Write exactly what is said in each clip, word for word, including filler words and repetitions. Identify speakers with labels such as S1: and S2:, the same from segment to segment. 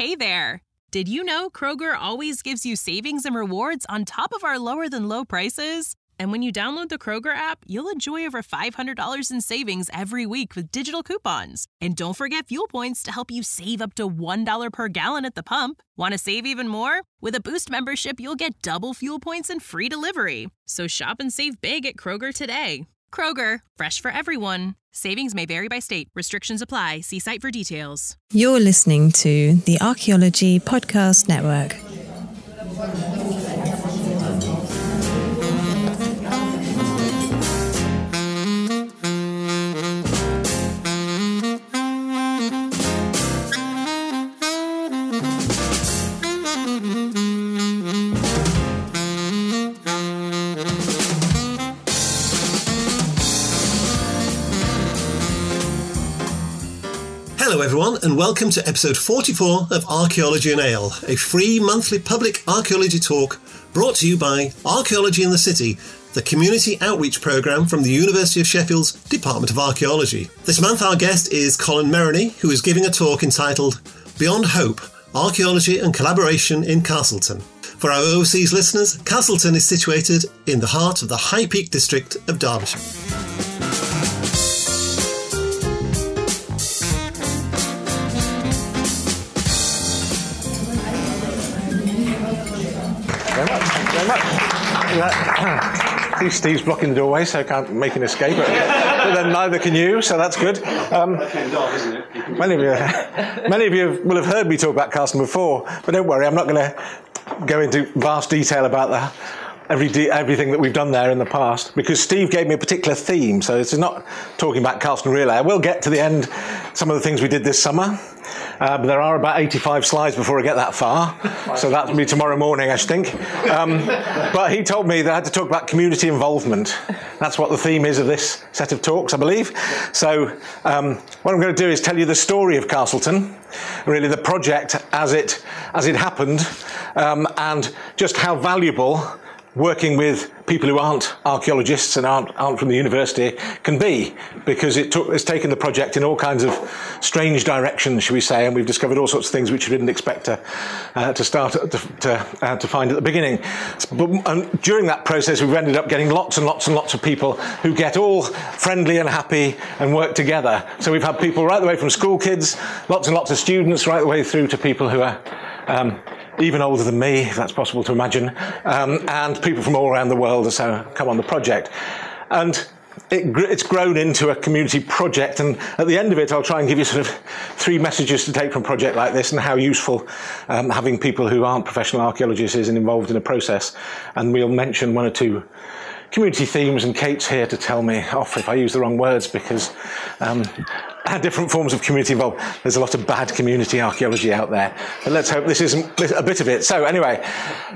S1: Hey there! Did you know Kroger always gives you savings and rewards on top of our lower-than-low prices? And when you download the Kroger app, you'll enjoy over five hundred dollars in savings every week with digital coupons. And don't forget fuel points to help you save up to one dollar per gallon at the pump. Want to save even more? With a Boost membership, you'll get double fuel points and free delivery. So shop and save big at Kroger today. Kroger, fresh for everyone. Savings may vary by state. Restrictions apply. See site for details.
S2: You're listening to the Archaeology Podcast Network.
S3: Hello everyone, and welcome to episode forty-four of Archaeology and Ale, a free monthly public archaeology talk brought to you by Archaeology in the City, the community outreach programme from the University of Sheffield's Department of Archaeology. This month our guest is Colin Merroney, who is giving a talk entitled Beyond Hope, Archaeology and Collaboration in Castleton. For our overseas listeners, Castleton is situated in the heart of the High Peak district of Derbyshire.
S4: See, Steve's blocking the doorway, so I can't make an escape. But, but then neither can you, so that's good. Um, many of you, many of you will have heard me talk about Castleton before, but don't worry, I'm not going to go into vast detail about that. Every de- everything that we've done there in the past, because Steve gave me a particular theme, so this is not talking about Castleton really. I will get to the end some of the things we did this summer, uh, but there are about eighty-five slides before I get that far, so that'll be tomorrow morning, I think. Um, but he told me that I had to talk about community involvement. That's what the theme is of this set of talks, I believe. So um, what I'm going to do is tell you the story of Castleton, really the project as it as it happened, um, and just how valuable working with people who aren't archaeologists and aren't, aren't from the university can be, because it took, it's taken the project in all kinds of strange directions, shall we say, and we've discovered all sorts of things which we didn't expect to uh, to start to to, uh, to find at the beginning. But and during that process, we've ended up getting lots and lots and lots of people who get all friendly and happy and work together. So we've had people right the way from school kids, lots and lots of students, right the way through to people who are um, even older than me, if that's possible to imagine, um, and people from all around the world so come on the project. And it, it's grown into a community project, and at the end of it I'll try and give you sort of three messages to take from a project like this and how useful um, having people who aren't professional archaeologists is and involved in a process. And we'll mention one or two community themes, and Kate's here to tell me off if I use the wrong words, because um, different forms of community involved. There's a lot of bad community archaeology out there, but let's hope this isn't a bit of it. So anyway,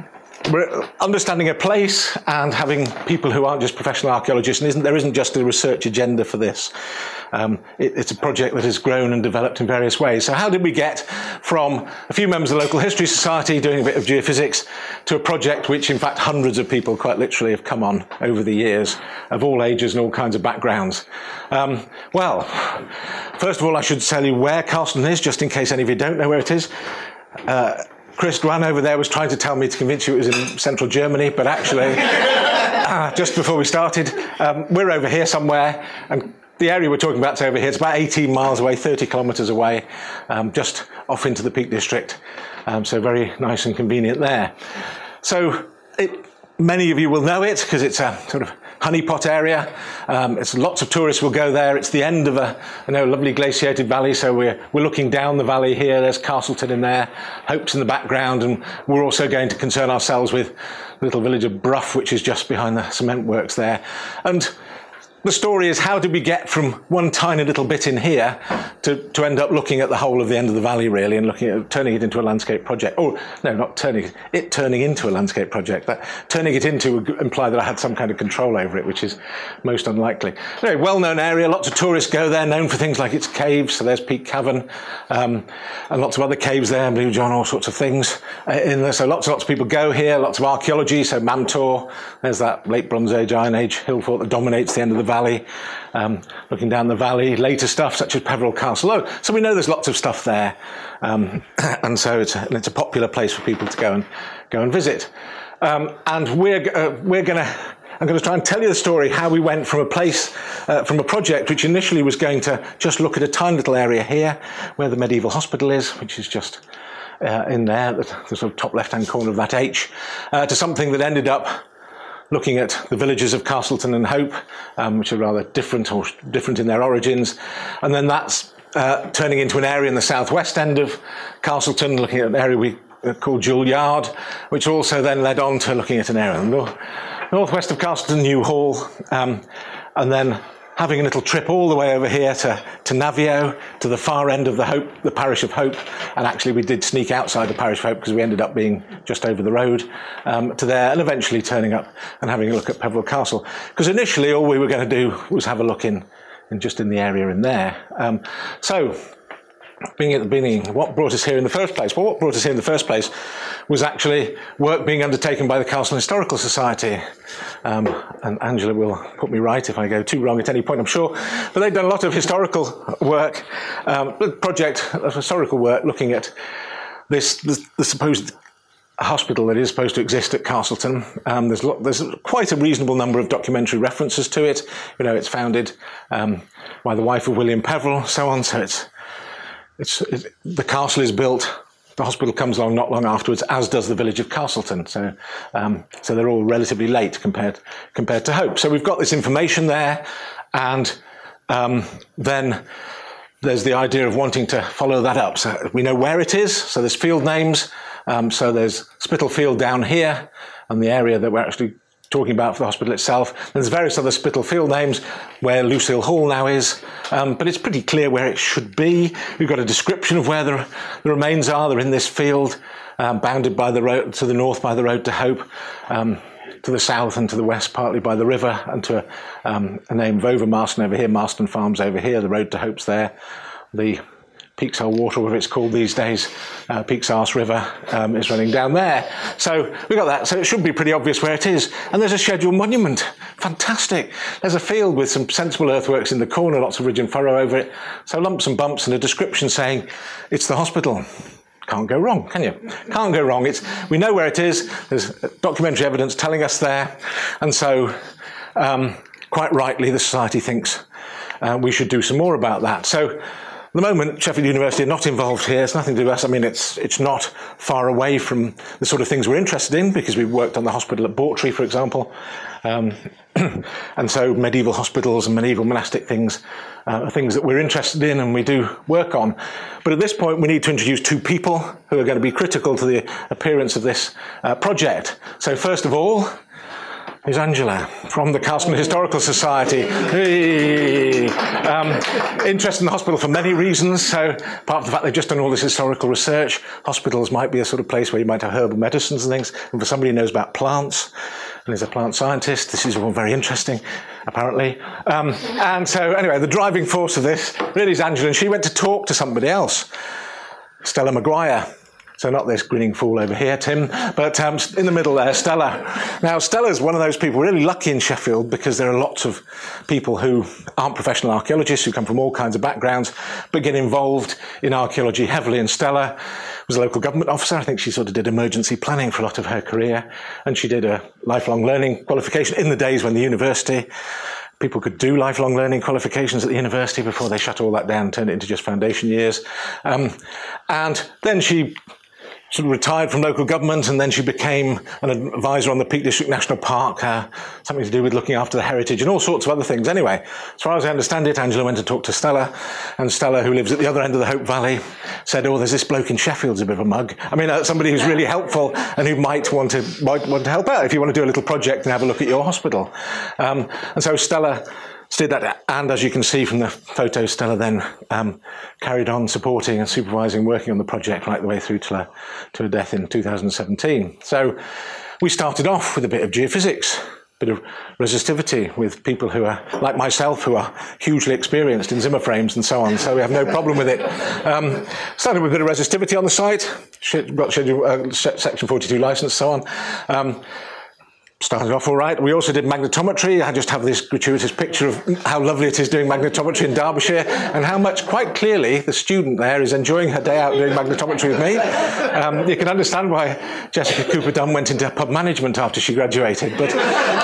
S4: we're understanding a place and having people who aren't just professional archaeologists, and isn't, there isn't just a research agenda for this. Um, it, it's a project that has grown and developed in various ways. So how did we get from a few members of the local history society doing a bit of geophysics to a project which in fact hundreds of people quite literally have come on over the years, of all ages and all kinds of backgrounds? Um, well, first of all I should tell you where Castleton is, just in case any of you don't know where it is. Uh, Chris Dwan over there was trying to tell me to convince you it was in central Germany, but actually, uh, just before we started, um, we're over here somewhere, and the area we're talking about is over here. It's about eighteen miles away, thirty kilometres away, um, just off into the Peak District. Um, so very nice and convenient there. So it, many of you will know it because it's a sort of honeypot area. Um, it's lots of tourists will go there. It's the end of a you know, lovely glaciated valley. So we're we're looking down the valley here. There's Castleton in there, Hope's in the background, and we're also going to concern ourselves with the little village of Brough, which is just behind the cement works there. And the story is, how did we get from one tiny little bit in here to, to end up looking at the whole of the end of the valley, really, and looking at turning it into a landscape project? Oh, no, not turning it, it turning into a landscape project. That turning it into would imply that I had some kind of control over it, which is most unlikely. Very well-known area, lots of tourists go there, known for things like its caves. So there's Peak Cavern, um, and lots of other caves there, Blue John, all sorts of things uh, in there. So lots and lots of people go here, lots of archaeology. So Mam Tor, there's that late Bronze Age, Iron Age hill fort that dominates the end of the valley, um, looking down the valley, later stuff such as Peveril Castle. Oh, so we know there's lots of stuff there, um, and so it's a, and it's a popular place for people to go and go and visit. Um, and we're uh, we're going to. I'm going to try and tell you the story how we went from a place, uh, from a project which initially was going to just look at a tiny little area here where the medieval hospital is, which is just uh, in there, the, the sort of top left-hand corner of that H, uh, to something that ended up looking at the villages of Castleton and Hope, um, which are rather different or different in their origins. And then that's uh, turning into an area in the southwest end of Castleton, looking at an area we uh, called Jewel Yard, which also then led on to looking at an area in the north. Northwest of Castleton, New Hall, um, and then having a little trip all the way over here to, to Navio, to the far end of the Hope, the parish of Hope, and actually we did sneak outside the parish of Hope because we ended up being just over the road um, to there, and eventually turning up and having a look at Peveril Castle. Because initially all we were going to do was have a look in, in just in the area in there. Um, so, being at the beginning, what brought us here in the first place? Well, what brought us here in the first place was actually work being undertaken by the Castle Historical Society. Um, and Angela will put me right if I go too wrong at any point, I'm sure. But they've done a lot of historical work, um, project of historical work looking at this, the, the supposed hospital that is supposed to exist at Castleton. Um, there's, lo- there's quite a reasonable number of documentary references to it. You know, it's founded um, by the wife of William Peveril, so on. So it's It's, it's, the castle is built, the hospital comes along not long afterwards, as does the village of Castleton. So um, so they're all relatively late compared compared to Hope. So we've got this information there, and um, then there's the idea of wanting to follow that up. So we know where it is, so there's field names. Um, so there's Spitalfield down here, and the area that we're actually talking about for the hospital itself. There's various other Spitalfield names where Lucille Hall now is, um, but it's pretty clear where it should be. We've got a description of where the, the remains are. They're in this field, um, bounded by the road to the north by the road to Hope, um, to the south and to the west partly by the river, and to a, um, a name of Overmarston over here, Marston Farms over here. The road to Hope's there. The Peaksall Water, whatever it's called these days, uh, Peaks Arse River, um, is running down there. So we've got that. So it should be pretty obvious where it is. And there's a scheduled monument. Fantastic. There's a field with some sensible earthworks in the corner, lots of ridge and furrow over it. So lumps and bumps and a description saying it's the hospital. Can't go wrong, can you? Can't go wrong. It's, we know where it is. There's documentary evidence telling us there. And so, um, quite rightly, the Society thinks uh, we should do some more about that. So, at the moment, Sheffield University are not involved here. It's nothing to do with us. I mean, it's it's not far away from the sort of things we're interested in, because we've worked on the hospital at Bawtry, for example. Um, and so medieval hospitals and medieval monastic things uh, are things that we're interested in and we do work on. But at this point, we need to introduce two people who are going to be critical to the appearance of this uh, project. So first of all, is Angela from the Castleton Historical Society. Hey. Um, interested in the hospital for many reasons. So, apart from the fact they've just done all this historical research, hospitals might be a sort of place where you might have herbal medicines and things. And for somebody who knows about plants and is a plant scientist, this is all very interesting, apparently. Um, and so, anyway, the driving force of this really is Angela, and she went to talk to somebody else, Stella Maguire. So not this grinning fool over here, Tim, but um, in the middle there, Stella. Now, Stella's one of those people really lucky in Sheffield, because there are lots of people who aren't professional archaeologists, who come from all kinds of backgrounds, but get involved in archaeology heavily. And Stella was a local government officer. I think she sort of did emergency planning for a lot of her career. And she did a lifelong learning qualification in the days when the university, people could do lifelong learning qualifications at the university before they shut all that down and turned it into just foundation years. Um, and then she sort of retired from local government, and then she became an advisor on the Peak District National Park, uh, something to do with looking after the heritage and all sorts of other things. Anyway, as far as I understand it, Angela went and talked to Stella, and Stella, who lives at the other end of the Hope Valley, said, oh, there's this bloke in Sheffield who's a bit of a mug. I mean, uh, somebody who's really helpful and who might want to might want to help out if you want to do a little project and have a look at your hospital. Um, and so Stella did that, and as you can see from the photos, Stella then um, carried on supporting and supervising, working on the project right the way through to her, to her death in two thousand seventeen. So we started off with a bit of geophysics, a bit of resistivity with people who are, like myself, who are hugely experienced in Zimmer frames and so on, so we have no problem with it. Um, started with a bit of resistivity on the site, got schedule, uh, section forty-two license, so on. Um, started off all right. We also did magnetometry. I just have this gratuitous picture of how lovely it is doing magnetometry in Derbyshire and how much, quite clearly, the student there is enjoying her day out doing magnetometry with me. Um, you can understand why Jessica Cooper-Dunn went into pub management after she graduated. But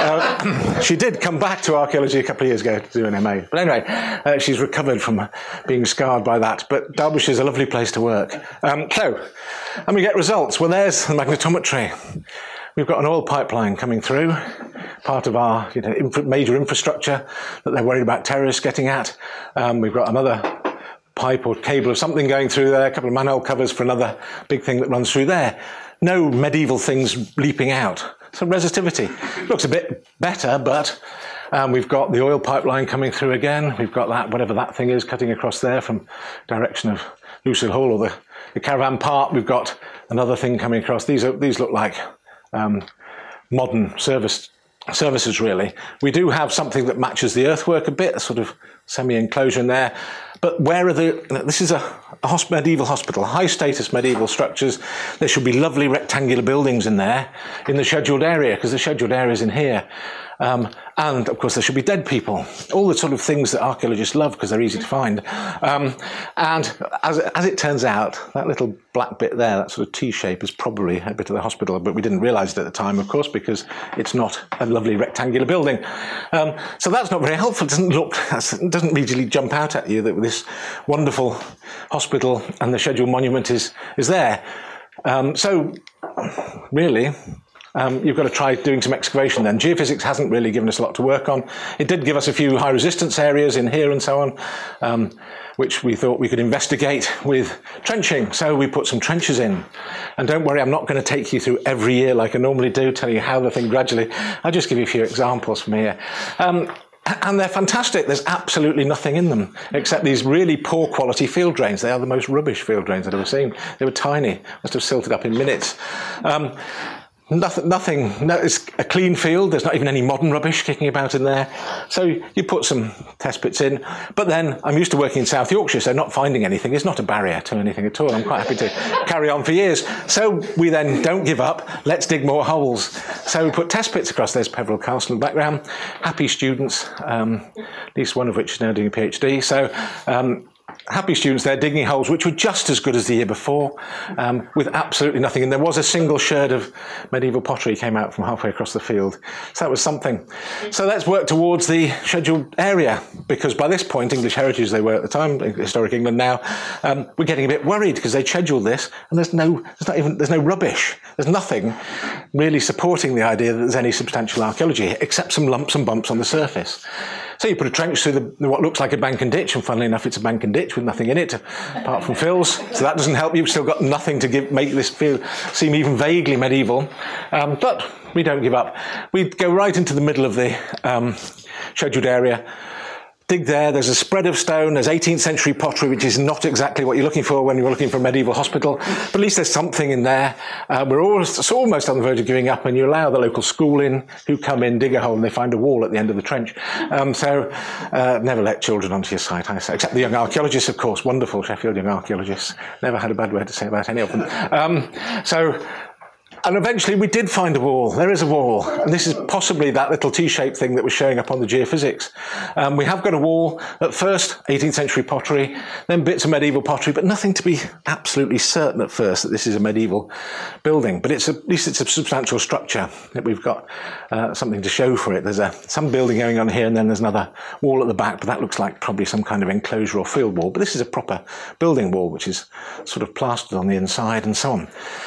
S4: uh, she did come back to archaeology a couple of years ago to do an M A. But anyway, uh, she's recovered from being scarred by that. But Derbyshire is a lovely place to work. Um, so, and we get results. Well, there's the magnetometry. We've got an oil pipeline coming through, part of our you know, infra- major infrastructure that they're worried about terrorists getting at. Um, we've got another pipe or cable of something going through there, a couple of manhole covers for another big thing that runs through there. No medieval things leaping out. Some resistivity. Looks a bit better, but um, we've got the oil pipeline coming through again. We've got that, whatever that thing is, cutting across there from direction of Lucille Hall or the, the caravan park. We've got another thing coming across. These are, these look like Um, modern service services, really. We do have something that matches the earthwork a bit, a sort of semi-enclosure in there. But where are the... This is a, a hosp- medieval hospital, high-status medieval structures. There should be lovely rectangular buildings in there, in the scheduled area, because the scheduled area is in here. Um, and, of course, there should be dead people. All the sort of things that archaeologists love because they're easy to find. Um, and as, as it turns out, that little black bit there, that sort of T shape, is probably a bit of the hospital, but we didn't realise it at the time, of course, because it's not a lovely rectangular building. Um, so that's not very helpful. It doesn't look, it doesn't immediately jump out at you that this wonderful hospital and the scheduled monument is, is there. Um, so, really... Um, you've got to try doing some excavation then. Geophysics hasn't really given us a lot to work on. It did give us a few high resistance areas in here and so on, um, which we thought we could investigate with trenching. So we put some trenches in. And don't worry, I'm not going to take you through every year like I normally do, tell you how the thing gradually. I'll just give you a few examples from here. Um, And they're fantastic. There's absolutely nothing in them except these really poor quality field drains. They are the most rubbish field drains I've ever seen. They were tiny, must have silted up in minutes. Um, Nothing, nothing, no, it's a clean field. There's not even any modern rubbish kicking about in there. So you put some test pits in. But then I'm used to working in South Yorkshire, so not finding anything is not a barrier to anything at all. I'm quite happy to carry on for years. So we then don't give up. Let's dig more holes. So we put test pits across. There's Peveril Castle in the background. Happy students, um, at least one of which is now doing a PhD. So um, happy students there digging holes which were just as good as the year before, um, with absolutely nothing. And there was a single sherd of medieval pottery came out from halfway across the field. So that was something. So let's work towards the scheduled area, because by this point, English Heritage they were at the time, Historic England now, um, we're getting a bit worried because they scheduled this and there's no, there's not even, there's no rubbish. There's nothing really supporting the idea that there's any substantial archaeology except some lumps and bumps on the surface. So you put a trench through the, what looks like a bank and ditch, and funnily enough, it's a bank and ditch with nothing in it, apart from fills. So that doesn't help you. You've still got nothing to give, make this feel, seem even vaguely medieval. Um, but we don't give up. We go right into the middle of the um, scheduled area. Dig there, there's a spread of stone, there's eighteenth century pottery, which is not exactly what you're looking for when you're looking for a medieval hospital, but at least there's something in there. Uh, we're almost, almost on the verge of giving up, and you allow the local school in, who come in, dig a hole, and they find a wall at the end of the trench. Um, so uh, never let children onto your site, I say, except the young archaeologists, of course, wonderful Sheffield young archaeologists. Never had a bad word to say about any of them. Um, so... And eventually we did find a wall. There is a wall. And this is possibly that little T-shaped thing that was showing up on the geophysics. Um, we have got a wall. At first, eighteenth century pottery, then bits of medieval pottery, but nothing to be absolutely certain at first that this is a medieval building. But it's a, at least it's a substantial structure that we've got uh, something to show for it. There's a, some building going on here, and then there's another wall at the back, but that looks like probably some kind of enclosure or field wall. But this is a proper building wall, which is sort of plastered on the inside and so on.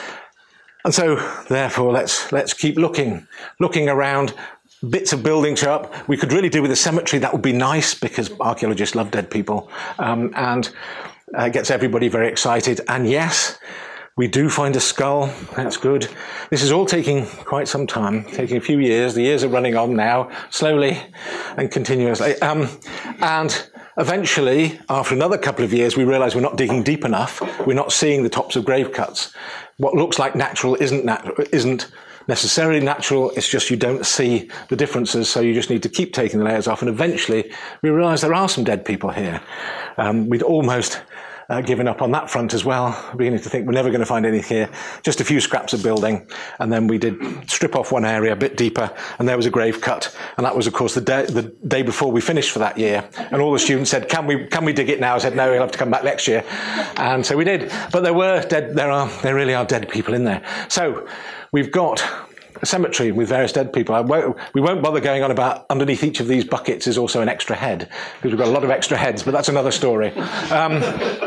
S4: And so, therefore, let's let's keep looking, looking around. Bits of buildings show up. We could really do with a cemetery. That would be nice because archaeologists love dead people, um, and uh, gets everybody very excited. And yes, we do find a skull. That's good. This is all taking quite some time, taking a few years. The years are running on now, slowly and continuously. Um, and eventually, after another couple of years, we realise we're not digging deep enough. We're not seeing the tops of grave cuts. What looks like natural isn't nat- isn't necessarily natural. It's just you don't see the differences, so you just need to keep taking the layers off. And eventually, we realise there are some dead people here. Um, we'd almost uh, given up on that front as well, beginning to think we're never going to find anything here, just a few scraps of building. And then we did strip off one area a bit deeper, and there was a grave cut. And that was, of course, the day, the day before we finished for that year. And all the students said, can we can we dig it now? I said, no, you'll have to come back next year. And so we did. But there were dead, there are, there really are dead people in there. So we've got a cemetery with various dead people. I won't, we won't bother going on about underneath each of these buckets is also an extra head, because we've got a lot of extra heads, but that's another story. Um,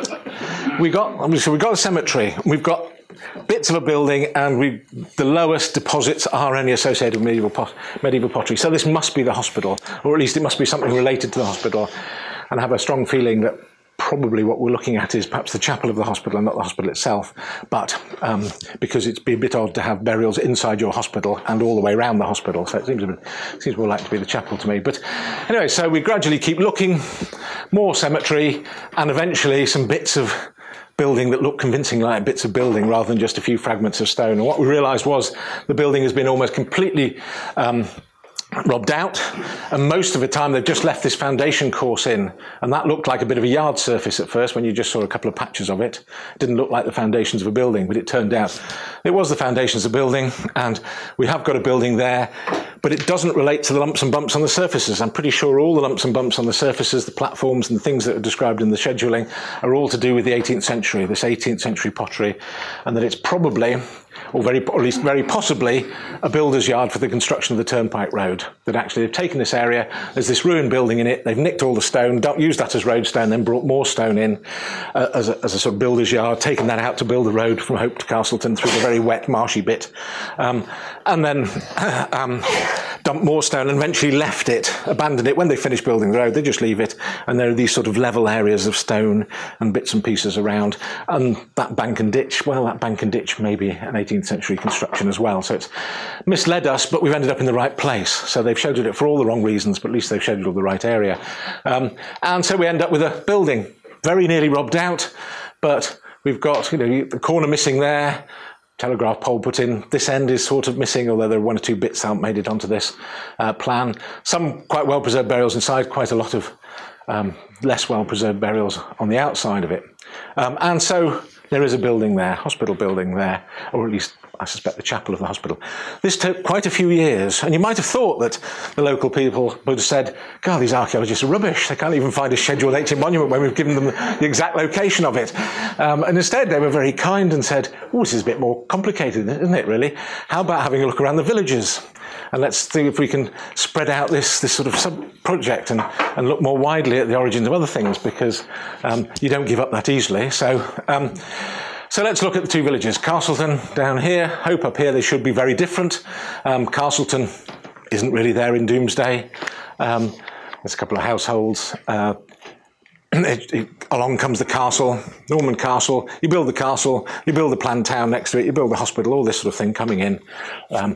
S4: we got, so we've got a cemetery, we've got bits of a building, and we, the lowest deposits are only associated with medieval, pot, medieval pottery. So this must be the hospital, or at least it must be something related to the hospital. And I have a strong feeling that probably what we're looking at is perhaps the chapel of the hospital and not the hospital itself, but um, because it's be a bit odd to have burials inside your hospital and all the way around the hospital, so it seems, a bit, seems more likely to be the chapel to me. But anyway, so we gradually keep looking, more cemetery, and eventually some bits of building that look convincing like bits of building rather than just a few fragments of stone. And what we realised was the building has been almost completely um, robbed out, and most of the time they've just left this foundation course in, and that looked like a bit of a yard surface at first when you just saw a couple of patches of it. It didn't look like the foundations of a building, but it turned out it was the foundations of a building, and we have got a building there, but it doesn't relate to the lumps and bumps on the surfaces. I'm pretty sure all the lumps and bumps on the surfaces, the platforms and the things that are described in the scheduling are all to do with the eighteenth century, this eighteenth century pottery, and that it's probably, or very, or at least very possibly, a builder's yard for the construction of the Turnpike Road. That actually they've taken this area, there's this ruined building in it, they've nicked all the stone, don't use that as road stone, then brought more stone in uh, as, a, as a sort of builder's yard, taken that out to build the road from Hope to Castleton through the very wet, marshy bit, um, and then um, dumped more stone and eventually left it, abandoned it. When they finish building the road, they just leave it, and there are these sort of level areas of stone and bits and pieces around, and that bank and ditch, well, that bank and ditch may be an eighteenth century construction as well, so it's misled us, but we've ended up in the right place. So they've scheduled it for all the wrong reasons, but at least they've scheduled the right area. Um, and so we end up with a building very nearly robbed out, but we've got, you know, the corner missing there, telegraph pole put in. This end is sort of missing, although there are one or two bits that haven't made it onto this uh, plan. Some quite well preserved burials inside, quite a lot of um, less well preserved burials on the outside of it. Um, and so there is a building there, hospital building there, or at least I suspect the chapel of the hospital. This took quite a few years, and you might have thought that the local people would have said, God, these archaeologists are rubbish. They can't even find a Schedule eighteen monument when we've given them the exact location of it. Um, and instead they were very kind and said, oh, this is a bit more complicated, isn't it, really? How about having a look around the villages? And let's see if we can spread out this, this sort of sub-project and, and look more widely at the origins of other things, because um, you don't give up that easily. So, um, so let's look at the two villages. Castleton down here, Hope up here. They should be very different. Um, Castleton isn't really there in Doomsday. Um, there's a couple of households. Uh, It, it, along comes the castle, Norman Castle. You build the castle, you build the planned town next to it, you build the hospital, all this sort of thing coming in um,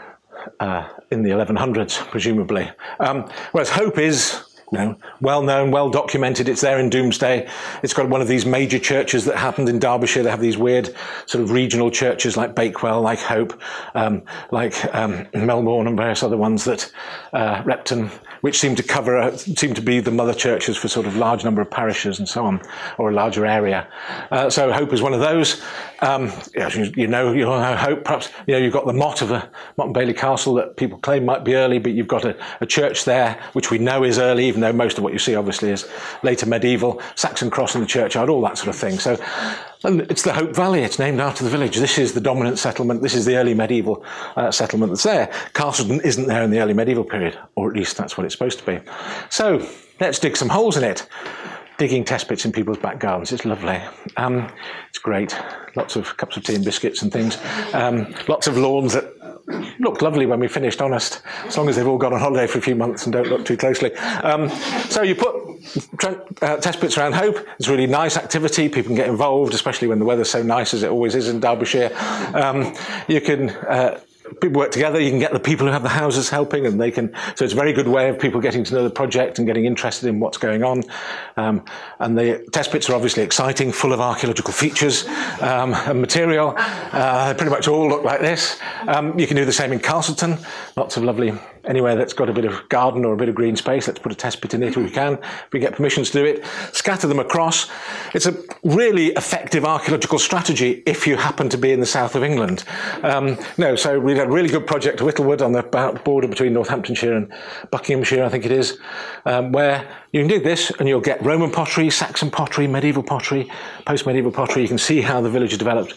S4: uh, in the eleven hundreds, presumably. Um, whereas Hope is, you know, well known, well documented. It's there in Doomsday. It's got one of these major churches that happened in Derbyshire. They have these weird sort of regional churches like Bakewell, like Hope, um, like um, Melbourne and various other ones that uh, Repton, which seem to cover, uh, seem to be the mother churches for sort of large number of parishes and so on, or a larger area. Uh, so Hope is one of those. Um, you, you know, you know Hope. Perhaps you know you've got the motte of a Motte and Bailey Castle that people claim might be early, but you've got a, a church there which we know is early, even though most of what you see obviously is later medieval. Saxon cross in the churchyard, all that sort of thing. So. And it's the Hope Valley. It's named after the village. This is the dominant settlement. This is the early medieval uh, settlement that's there. Castleton isn't there in the early medieval period, or at least that's what it's supposed to be. So let's dig some holes in it. Digging test pits in people's back gardens. It's lovely. Um, it's great. Lots of cups of tea and biscuits and things. Um, lots of lawns that looked lovely when we finished, honest, as long as they've all gone on holiday for a few months and don't look too closely. Um, so you put uh, test pits around Hope. It's a really nice activity. People can get involved, especially when the weather's so nice as it always is in Derbyshire. Um, you can uh, people work together. You can get the people who have the houses helping, and they can. So it's a very good way of people getting to know the project and getting interested in what's going on. Um, and the test pits are obviously exciting, full of archaeological features um, and material. Uh, they pretty much all look like this. Um, you can do the same in Castleton. Lots of lovely, anywhere that's got a bit of garden or a bit of green space, let's put a test pit in it if we can. If we get permissions to do it, scatter them across. It's a really effective archaeological strategy if you happen to be in the south of England. Um, no, so we had a really good project at Whittlewood on the border between Northamptonshire and Buckinghamshire, I think it is, um, where you can do this and you'll get Roman pottery, Saxon pottery, medieval pottery, post-medieval pottery. You can see how the village developed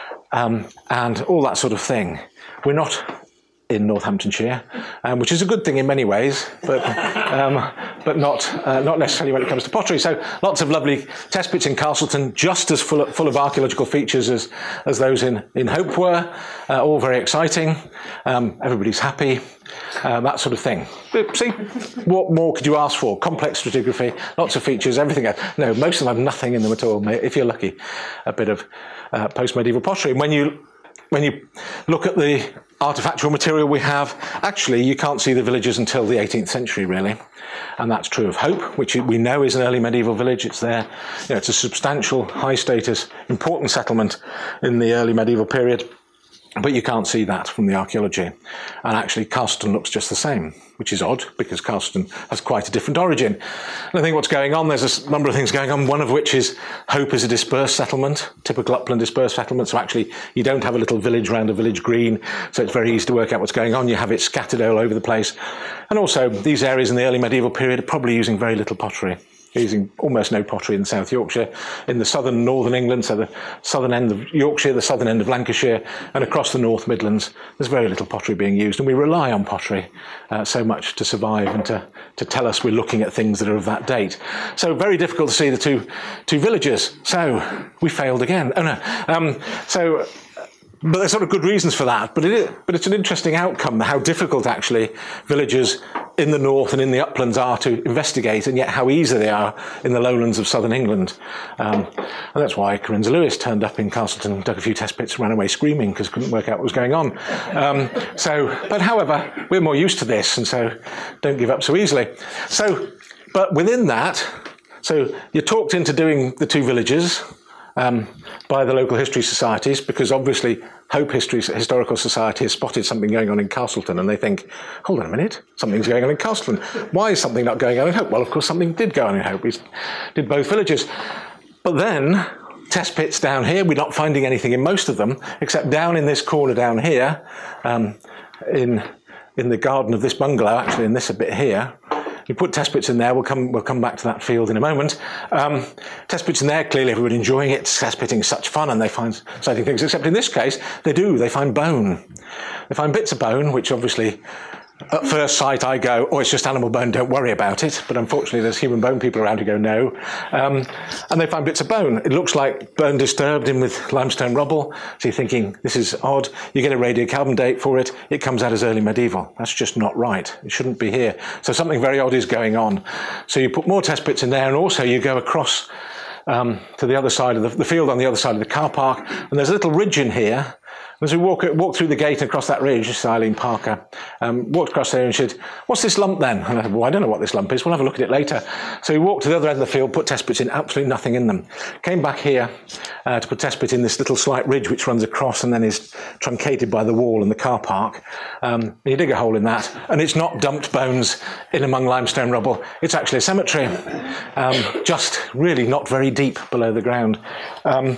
S4: um, and all that sort of thing. We're not in Northamptonshire, um, which is a good thing in many ways, but um, but not uh, not necessarily when it comes to pottery. So lots of lovely test pits in Castleton, just as full of, full of archaeological features as as those in in Hope were. Uh, all very exciting. Um, everybody's happy. Uh, that sort of thing. But see, what more could you ask for? Complex stratigraphy, lots of features, everything else. No, most of them have nothing in them at all. If you're lucky, a bit of uh, post-medieval pottery. And when you when you look at the artifactual material we have, actually you can't see the villages until the eighteenth century really, and that's true of Hope, which we know is an early medieval village. It's there, you know, it's a substantial, high status, important settlement in the early medieval period, but you can't see that from the archaeology. And actually Castleton looks just the same, which is odd because Castleton has quite a different origin. And I think what's going on, there's a number of things going on, one of which is Hope is a dispersed settlement, typical upland dispersed settlement. So actually you don't have a little village around a village green, so it's very easy to work out what's going on. You have it scattered all over the place. And also these areas in the early medieval period are probably using very little pottery. Using almost no pottery in South Yorkshire, in the southern and northern England, so the southern end of Yorkshire, the southern end of Lancashire, and across the North Midlands, there's very little pottery being used, and we rely on pottery uh, so much to survive and to, to tell us we're looking at things that are of that date. So very difficult to see the two two villages. So we failed again. Oh no. Um, so. But there's sort of good reasons for that. But it is, but it's an interesting outcome, how difficult actually villages in the north and in the uplands are to investigate, and yet how easy they are in the lowlands of southern England. Um, and that's why Carenza Lewis turned up in Castleton, dug a few test pits, ran away screaming because couldn't work out what was going on. Um, so, but however, we're more used to this, and so don't give up so easily. So, but within that, so you're talked into doing the two villages. Um, by the local history societies, because obviously Hope History Historical Society has spotted something going on in Castleton, and they think, hold on a minute, something's going on in Castleton. Why is something not going on in Hope? Well, of course, something did go on in Hope. We did both villages. But then, test pits down here, we're not finding anything in most of them, except down in this corner down here, um, in, in the garden of this bungalow, actually in this a bit here. You put test pits in there, we'll come, we'll come back to that field in a moment. Um, test pits in there, clearly everybody enjoying it, test pitting is such fun and they find exciting things, except in this case, they do, they find bone. They find bits of bone, which obviously, at first sight I go, oh, it's just animal bone, don't worry about it. But unfortunately there's human bone people around who go, no. Um, and they find bits of bone. It looks like bone disturbed in with limestone rubble. So you're thinking, this is odd. You get a radiocarbon date for it. It comes out as early medieval. That's just not right. It shouldn't be here. So something very odd is going on. So you put more test pits in there, and also you go across um, to the other side of the, the field on the other side of the car park. And there's a little ridge in here. As we walk, walk through the gate and across that ridge, this is Eileen Parker, um, walked across there and said, what's this lump then? And I said, well, I don't know what this lump is. We'll have a look at it later. So we walked to the other end of the field, put test pits in, absolutely nothing in them. Came back here uh, to put test pit in this little slight ridge which runs across and then is truncated by the wall in the car park. Um, and you dig a hole in that, and it's not dumped bones in among limestone rubble. It's actually a cemetery, um, just really not very deep below the ground. Um,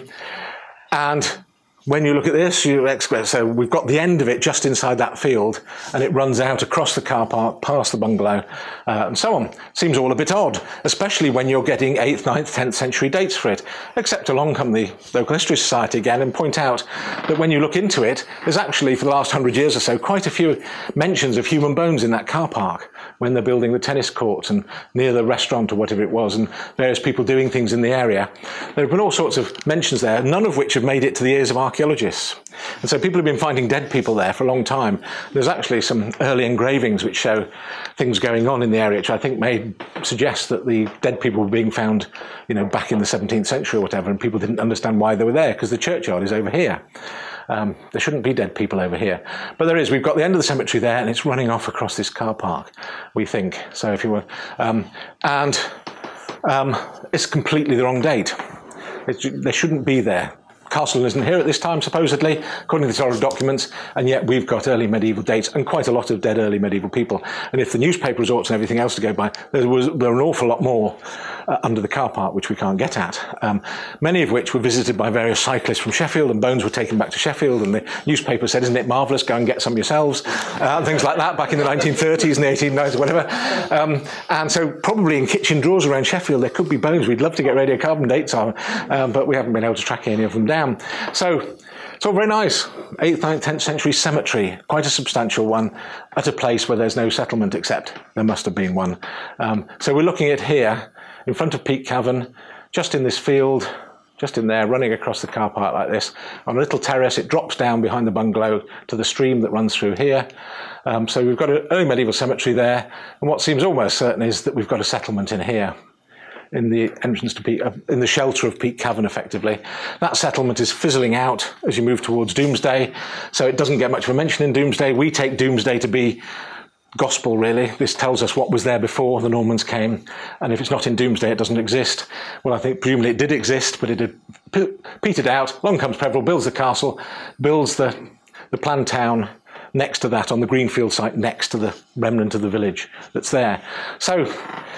S4: and when you look at this, you expect, so we've got the end of it just inside that field, and it runs out across the car park, past the bungalow, uh, and so on. Seems all a bit odd, especially when you're getting eighth, ninth, tenth century dates for it. Except along come the Local History Society again and point out that when you look into it, there's actually, for the last hundred years or so, quite a few mentions of human bones in that car park when they're building the tennis courts and near the restaurant or whatever it was, and various people doing things in the area. There have been all sorts of mentions there, none of which have made it to the ears of archaeologists. And so people have been finding dead people there for a long time. There's actually some early engravings which show things going on in the area, which I think may suggest that the dead people were being found, you know, back in the seventeenth century or whatever, and people didn't understand why they were there because the churchyard is over here. Um, there shouldn't be dead people over here. But there is. We've got the end of the cemetery there, and it's running off across this car park, we think. So if you were... Um, and um, it's completely the wrong date. It, they shouldn't be there. Castle isn't here at this time, supposedly, according to the historical documents, and yet we've got early medieval dates and quite a lot of dead early medieval people. And if the newspaper resorts and everything else to go by, there was there were an awful lot more uh, under the car park, which we can't get at, um, many of which were visited by various cyclists from Sheffield, and bones were taken back to Sheffield, and the newspaper said, isn't it marvellous, go and get some yourselves, uh, and things like that, back in the nineteen thirties and the eighteen nineties, whatever. Um, and so probably in kitchen drawers around Sheffield, there could be bones. We'd love to get radiocarbon dates on, um, but we haven't been able to track any of them down. So it's all very nice. eighth, ninth, tenth century cemetery, quite a substantial one, at a place where there's no settlement, except there must have been one. Um, so we're looking at here, in front of Peak Cavern, just in this field, just in there, running across the car park like this, on a little terrace. It drops down behind the bungalow to the stream that runs through here. Um, so we've got an early medieval cemetery there, and what seems almost certain is that we've got a settlement in here, in the entrance to Peak, uh, in the shelter of Peak Cavern, effectively. That settlement is fizzling out as you move towards Doomsday, so it doesn't get much of a mention in Doomsday. We take Doomsday to be gospel, really. This tells us what was there before the Normans came, and if it's not in Doomsday, it doesn't exist. Well, I think presumably it did exist, but it had pe- petered out. Along comes Peveril, builds the castle, builds the, the planned town next to that on the Greenfield site, next to the remnant of the village that's there. So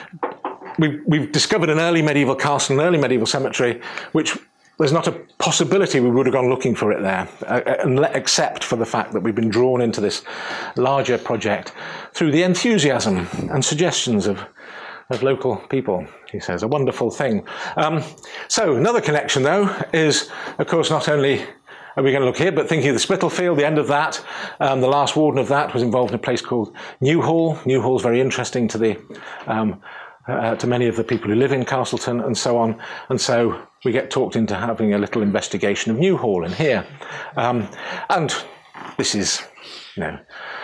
S4: We've, we've discovered an early medieval castle, an early medieval cemetery, which there's not a possibility we would have gone looking for it there, uh, except for the fact that we've been drawn into this larger project through the enthusiasm and suggestions of, of local people, he says. A wonderful thing. Um, so another connection, though, is, of course, not only are we going to look here, but thinking of the Spitalfield, the end of that, um, the last warden of that was involved in a place called Newhall. Newhall's very interesting to the... Um, Uh, to many of the people who live in Castleton and so on. And so we get talked into having a little investigation of Newhall in here. Um, and this is, you know,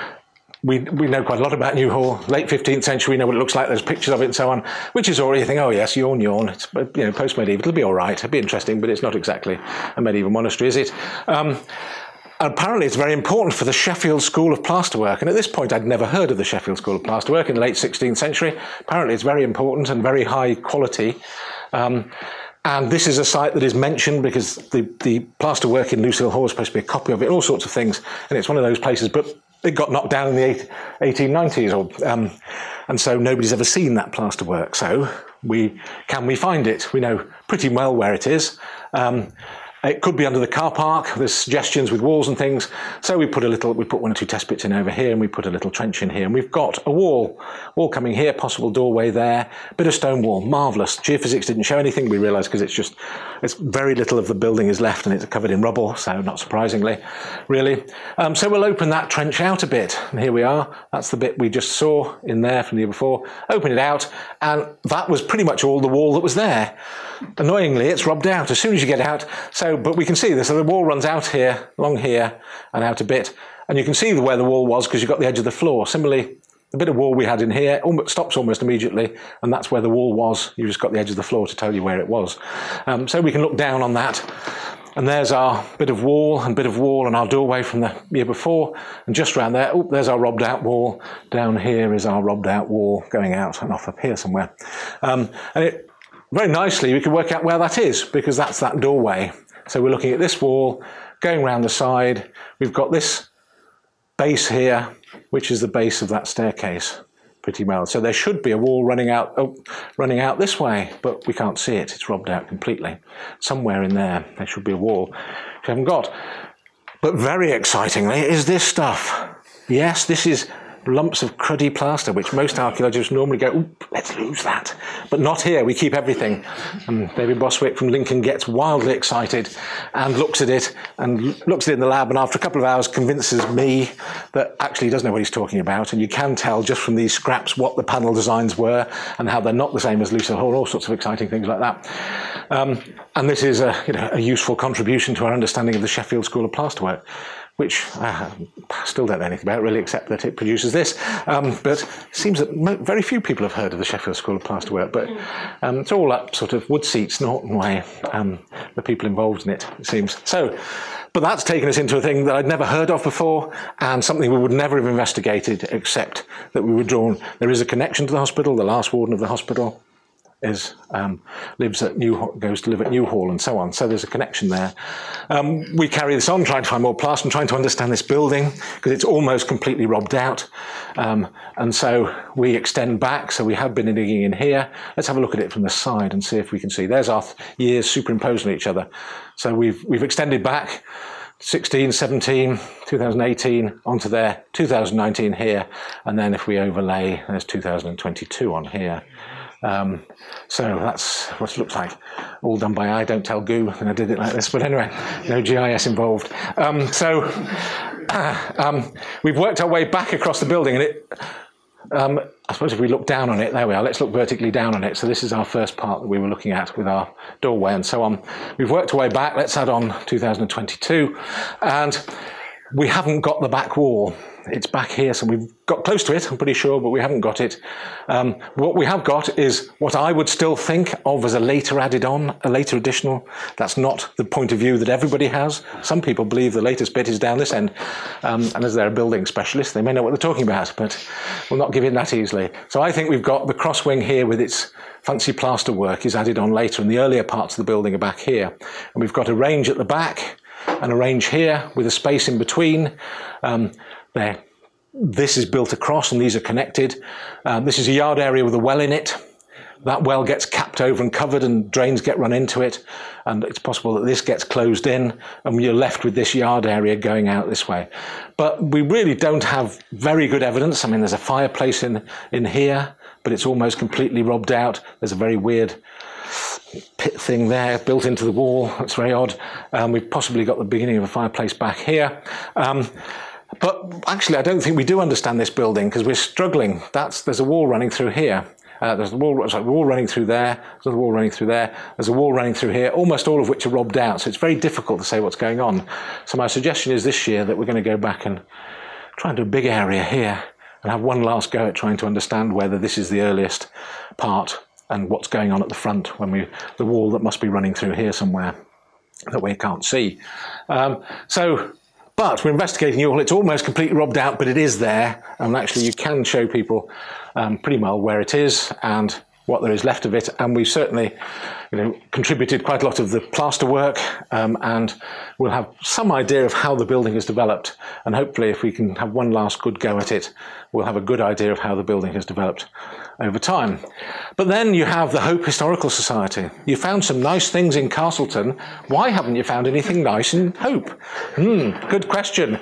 S4: we we know quite a lot about Newhall. Late fifteenth century, we know what it looks like, there's pictures of it and so on, which is already, you think, oh yes, yawn, yawn. It's, you know, post-medieval, it'll be all right, it'll be interesting, but it's not exactly a medieval monastery, is it? Um, Apparently it's very important for the Sheffield School of Plasterwork, and at this point I'd never heard of the Sheffield School of Plasterwork in the late sixteenth century. Apparently it's very important and very high quality. Um, and this is a site that is mentioned because the, the plasterwork in Lucy Hall is supposed to be a copy of it, all sorts of things, and it's one of those places, but it got knocked down in the eighteen nineties, or, um, and so nobody's ever seen that plasterwork. So we can we find it? We know pretty well where it is. Um, It could be under the car park. There's suggestions with walls and things. So we put a little, we put one or two test pits in over here, and we put a little trench in here. And we've got a wall, wall coming here, possible doorway there, bit of stone wall, marvellous. Geophysics didn't show anything, we realised, because it's just, it's very little of the building is left, and it's covered in rubble, so not surprisingly, really. Um, so we'll open that trench out a bit. And here we are. That's the bit we just saw in there from the year before. Open it out, and that was pretty much all the wall that was there. Annoyingly, it's rubbed out as soon as you get out. So, but we can see this. So the wall runs out here, along here, and out a bit. And you can see where the wall was because you've got the edge of the floor. Similarly, the bit of wall we had in here almost stops almost immediately, and that's where the wall was. You've just got the edge of the floor to tell you where it was. Um, so we can look down on that. And there's our bit of wall and bit of wall and our doorway from the year before. And just around there, oh, there's our robbed out wall. Down here is our robbed out wall going out and off up here somewhere. Um, and it, very nicely, we can work out where that is, because that's that doorway. So we're looking at this wall, going round the side. We've got this base here, which is the base of that staircase, pretty well. So there should be a wall running out, oh, running out this way, but we can't see it. It's robbed out completely. Somewhere in there, there should be a wall, which I haven't got. But very excitingly is this stuff. Yes, this is lumps of cruddy plaster, which most archaeologists normally go, oop, let's lose that. But not here, we keep everything. And David Boswick from Lincoln gets wildly excited and looks at it, and looks at it in the lab, and after a couple of hours convinces me that actually he doesn't know what he's talking about, and you can tell just from these scraps what the panel designs were, and how they're not the same as Lucille Hall, all sorts of exciting things like that. Um, and this is a, you know, a useful contribution to our understanding of the Sheffield School of Plasterwork, which I still don't know anything about, really, except that it produces this. Um, but it seems that mo- very few people have heard of the Sheffield School of Plasterwork, but um, it's all up sort of Woodseats, Norton way, um, the people involved in it, it seems. So but that's taken us into a thing that I'd never heard of before, and something we would never have investigated, except that we were drawn. There is a connection to the hospital. The last warden of the hospital is um, lives at New goes to live at Newhall and so on. So there's a connection there. Um, we carry this on, trying to find more plaster and trying to understand this building because it's almost completely robbed out. Um, and so we extend back. So we have been digging in here. Let's have a look at it from the side and see if we can see. There's our years superimposed on each other. So we've we've extended back. sixteen, seventeen, two thousand eighteen onto there, two thousand nineteen here, and then if we overlay, there's two thousand twenty-two on here. Um, so that's what it looks like. All done by eye, don't tell Goo, and I did it like this, but anyway, no G I S involved. Um, so uh, um, we've worked our way back across the building, and it, um, I suppose if we look down on it, there we are, let's look vertically down on it. So this is our first part that we were looking at with our doorway and so on. We've worked our way back, let's add on two thousand twenty-two, and we haven't got the back wall. It's back here, so we've got close to it, I'm pretty sure, but we haven't got it. Um, what we have got is what I would still think of as a later added on, a later additional. That's not the point of view that everybody has. Some people believe the latest bit is down this end, um, and as they're a building specialist, they may know what they're talking about, but we'll not give in that easily. So I think we've got the cross wing here with its fancy plaster work is added on later, and the earlier parts of the building are back here. And we've got a range at the back and a range here with a space in between. Um, There, this is built across and these are connected. Um, this is a yard area with a well in it. That well gets capped over and covered and drains get run into it. And it's possible that this gets closed in and you're left with this yard area going out this way. But we really don't have very good evidence. I mean, there's a fireplace in, in here, but it's almost completely robbed out. There's a very weird pit thing there built into the wall. That's very odd. Um, we've possibly got the beginning of a fireplace back here. Um, But actually, I don't think we do understand this building because we're struggling. That's there's a wall running through here. Uh, there's a wall, sorry, a wall running through there. There's a wall running through there. There's a wall running through here. Almost all of which are robbed out. So it's very difficult to say what's going on. So my suggestion is this year that we're going to go back and try and do a big area here and have one last go at trying to understand whether this is the earliest part and what's going on at the front when we the wall that must be running through here somewhere that we can't see. Um, so. But we're investigating Newhall. It's almost completely robbed out, but it is there. And actually, you can show people um, pretty well where it is and what there is left of it. And we've certainly, you know, contributed quite a lot of the plaster work, um, and we'll have some idea of how the building has developed. And hopefully, if we can have one last good go at it, we'll have a good idea of how the building has developed over time. But then you have the Hope Historical Society. You found some nice things in Castleton. Why haven't you found anything nice in Hope? Hmm, good question.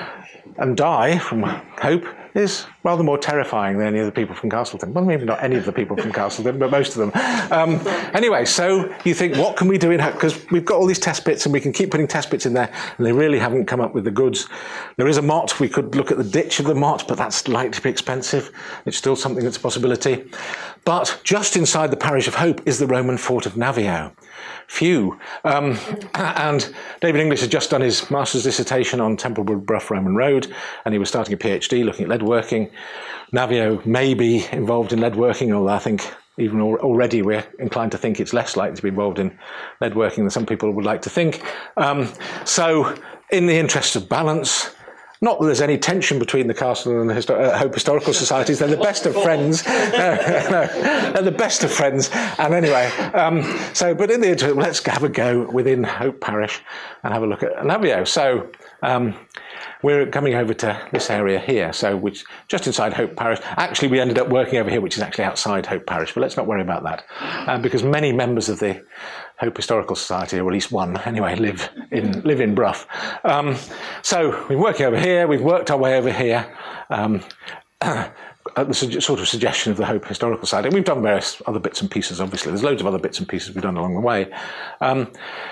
S4: And Di from Hope is rather more terrifying than any of the people from Castleton. Well, maybe not any of the people from Castleton, but most of them. Um, anyway, so you think, what can we do in Hope? Because we've got all these test bits and we can keep putting test bits in there, and they really haven't come up with the goods. There is a motte. We could look at the ditch of the motte, but that's likely to be expensive. It's still something that's a possibility. But just inside the parish of Hope is the Roman fort of Navio. Phew. Um, and David English has just done his master's dissertation on Templewood Brough Roman Road, and he was starting a PhD looking at lead working. Navio may be involved in lead working, although I think even already we're inclined to think it's less likely to be involved in lead working than some people would like to think. Um, so in the interest of balance, not that there's any tension between the Castle and the Histo- uh, Hope Historical Societies. They're the best of friends. no, no, they're the best of friends. And anyway, um, so, but in the interest, let's have a go within Hope Parish and have a look at Navio. So um, we're coming over to this area here, so which just inside Hope Parish. Actually, we ended up working over here, which is actually outside Hope Parish, but let's not worry about that, um, because many members of the Hope Historical Society, or at least one anyway, live in live in Brough. Um, so we've been working over here, we've worked our way over here, um, at the su- sort of suggestion of the Hope Historical Society. We've done various other bits and pieces, obviously. There's loads of other bits and pieces we've done along the way. Um,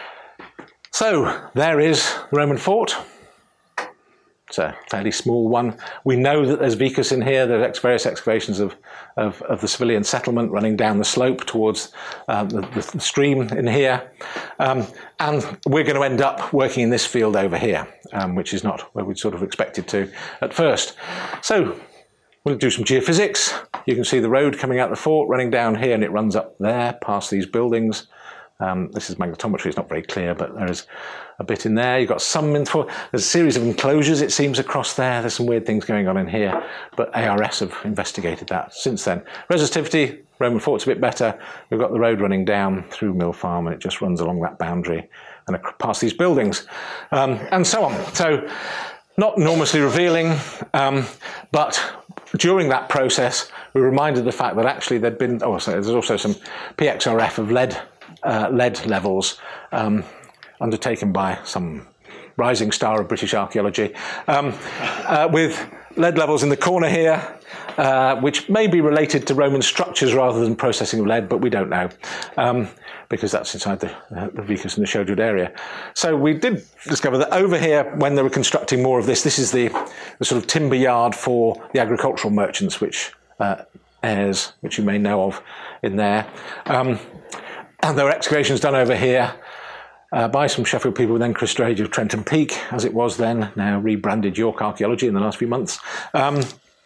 S4: so there is the Roman fort. It's a fairly small one. We know that there's vicus in here. There's ex- various excavations of, of, of the civilian settlement running down the slope towards um, the, the stream in here. Um, and we're going to end up working in this field over here, um, which is not where we'd sort of expected to at first. So we'll do some geophysics. You can see the road coming out the fort running down here, and it runs up there past these buildings. Um, this is magnetometry, it's not very clear, but there is a bit in there. You've got some info. There's a series of enclosures, it seems, across there. There's some weird things going on in here, but A R S have investigated that since then. Resistivity, Roman fort's a bit better. We've got the road running down through Mill Farm, and it just runs along that boundary and past these buildings, um, and so on. So, not enormously revealing, um, but during that process, we were reminded of the fact that actually there'd been, oh, so there's also some P X R F of lead, uh, lead levels um, undertaken by some rising star of British archaeology, um, uh, with lead levels in the corner here, uh, which may be related to Roman structures rather than processing of lead, but we don't know, um, because that's inside the, uh, the Vicus and the Shodred area. So we did discover that over here, when they were constructing more of this, this is the, the sort of timber yard for the agricultural merchants, which uh, Ayres, which you may know of in there. Um, and there were excavations done over here Uh, by some Sheffield people, then Chris Strage of Trenton Peak, as it was then, now rebranded York Archaeology in the last few months, um,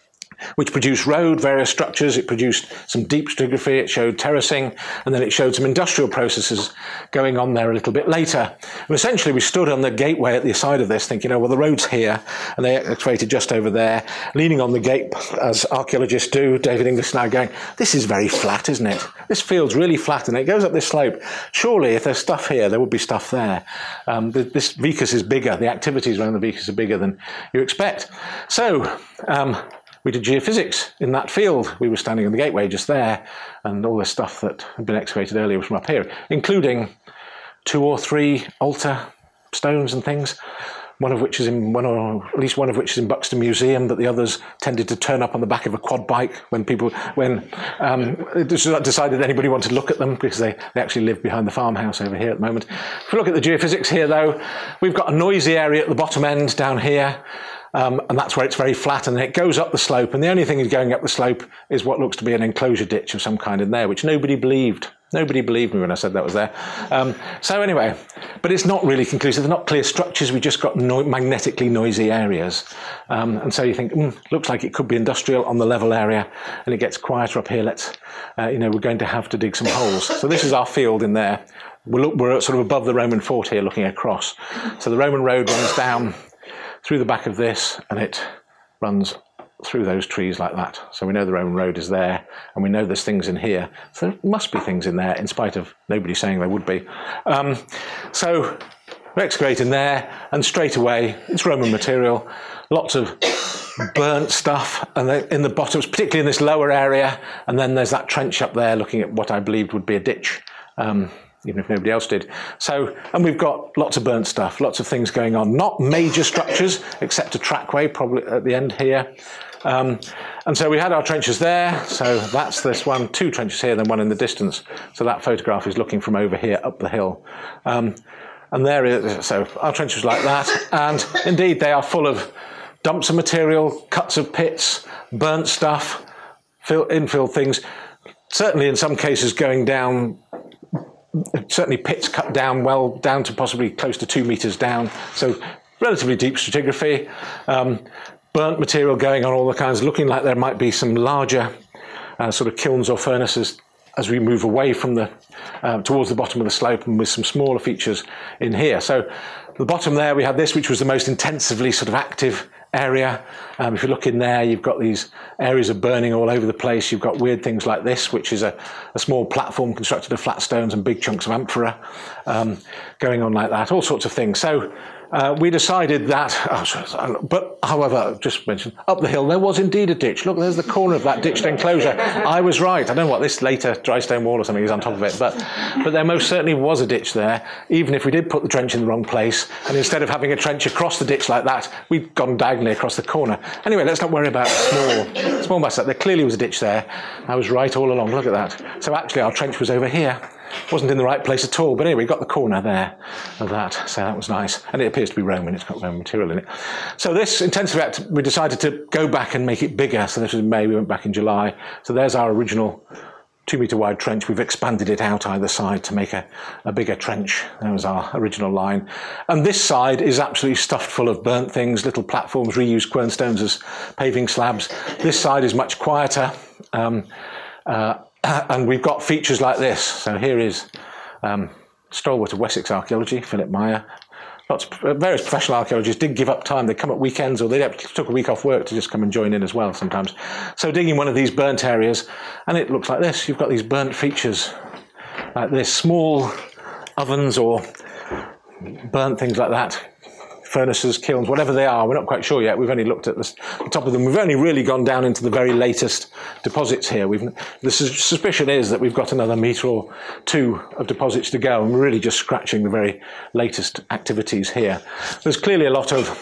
S4: which produced road, various structures. It produced some deep stratigraphy, it showed terracing, and then it showed some industrial processes going on there a little bit later. And essentially, we stood on the gateway at the side of this thinking, oh, well, the road's here, and they excavated just over there, leaning on the gate, as archaeologists do. David Inglis now going, this is very flat, isn't it? This field's really flat, and it goes up this slope. Surely, if there's stuff here, there would be stuff there. Um, this Vicus is bigger. The activities around the Vicus are bigger than you expect. So, um, we did geophysics in that field. We were standing on the gateway just there, and all this stuff that had been excavated earlier was from up here, including two or three altar stones and things, one of which is in one or at least one of which is in Buxton Museum, but the others tended to turn up on the back of a quad bike when people when um, it decided anybody wanted to look at them, because they, they actually live behind the farmhouse over here at the moment. If we look at the geophysics here, though, we've got a noisy area at the bottom end down here. Um, and that's where it's very flat, and then it goes up the slope, and the only thing is going up the slope is what looks to be an enclosure ditch of some kind in there, which nobody believed. Nobody believed me when I said that was there. Um, so anyway, but it's not really conclusive. They're not clear structures. We just got no- magnetically noisy areas. Um, and so you think, mm, looks like it could be industrial on the level area, and it gets quieter up here. Let's, uh, you know, we're going to have to dig some holes. So this is our field in there. We're, look, we're sort of above the Roman fort here looking across. So the Roman road runs down through the back of this, and it runs through those trees like that. So we know the Roman road is there, and we know there's things in here. So there must be things in there, in spite of nobody saying there would be. Um, so we're excavating there, and straight away, it's Roman material, lots of burnt stuff, and in the bottoms, particularly in this lower area, and then there's that trench up there looking at what I believed would be a ditch. Um, even if nobody else did. So, and we've got lots of burnt stuff, lots of things going on. Not major structures, except a trackway, probably at the end here. Um, and so we had our trenches there. So that's this one, two trenches here, then one in the distance. So that photograph is looking from over here up the hill. Um, and there is, so our trenches like that. And indeed, they are full of dumps of material, cuts of pits, burnt stuff, fill, infill things. Certainly in some cases going down, certainly pits cut down well down to possibly close to two metres down, so relatively deep stratigraphy, um, burnt material going on all the kinds, looking like there might be some larger uh, sort of kilns or furnaces as we move away from the uh, towards the bottom of the slope, and with some smaller features in here. So the bottom there we had this, which was the most intensively sort of active area. Um, if you look in there, you've got these areas of burning all over the place. You've got weird things like this, which is a, a small platform constructed of flat stones and big chunks of amphora um, going on like that, all sorts of things. So uh, we decided that, oh, sorry, but however, just mentioned, up the hill, there was indeed a ditch. Look, there's the corner of that ditched enclosure. I was right. I don't know what this later dry stone wall or something is on top of it, but, but there most certainly was a ditch there, even if we did put the trench in the wrong place. And instead of having a trench across the ditch like that, we'd gone diagonally across the corner. Anyway, let's not worry about small, small mess up. There clearly was a ditch there. I was right all along. Look at that. So actually, our trench was over here. Wasn't in the right place at all, but anyway, we got the corner there of that, so that was nice. And it appears to be Roman, it's got Roman material in it. So this intensive act, we decided to go back and make it bigger. So this was in May, we went back in July. So there's our original two metre wide trench. We've expanded it out either side to make a, a bigger trench. That was our original line. And this side is absolutely stuffed full of burnt things, little platforms, reused quernstones as paving slabs. This side is much quieter. Um, uh, And we've got features like this. So here is um, stalwart of Wessex archaeology, Philip Meyer. Lots of, various professional archaeologists did give up time. They come at weekends, or they took a week off work to just come and join in as well sometimes. So digging one of these burnt areas, and it looks like this. You've got these burnt features like this, small ovens or burnt things like that, furnaces, kilns, whatever they are. We're not quite sure yet. We've only looked at the top of them. We've only really gone down into the very latest deposits here. We've, the suspicion is that we've got another metre or two of deposits to go, and we're really just scratching the very latest activities here. There's clearly a lot of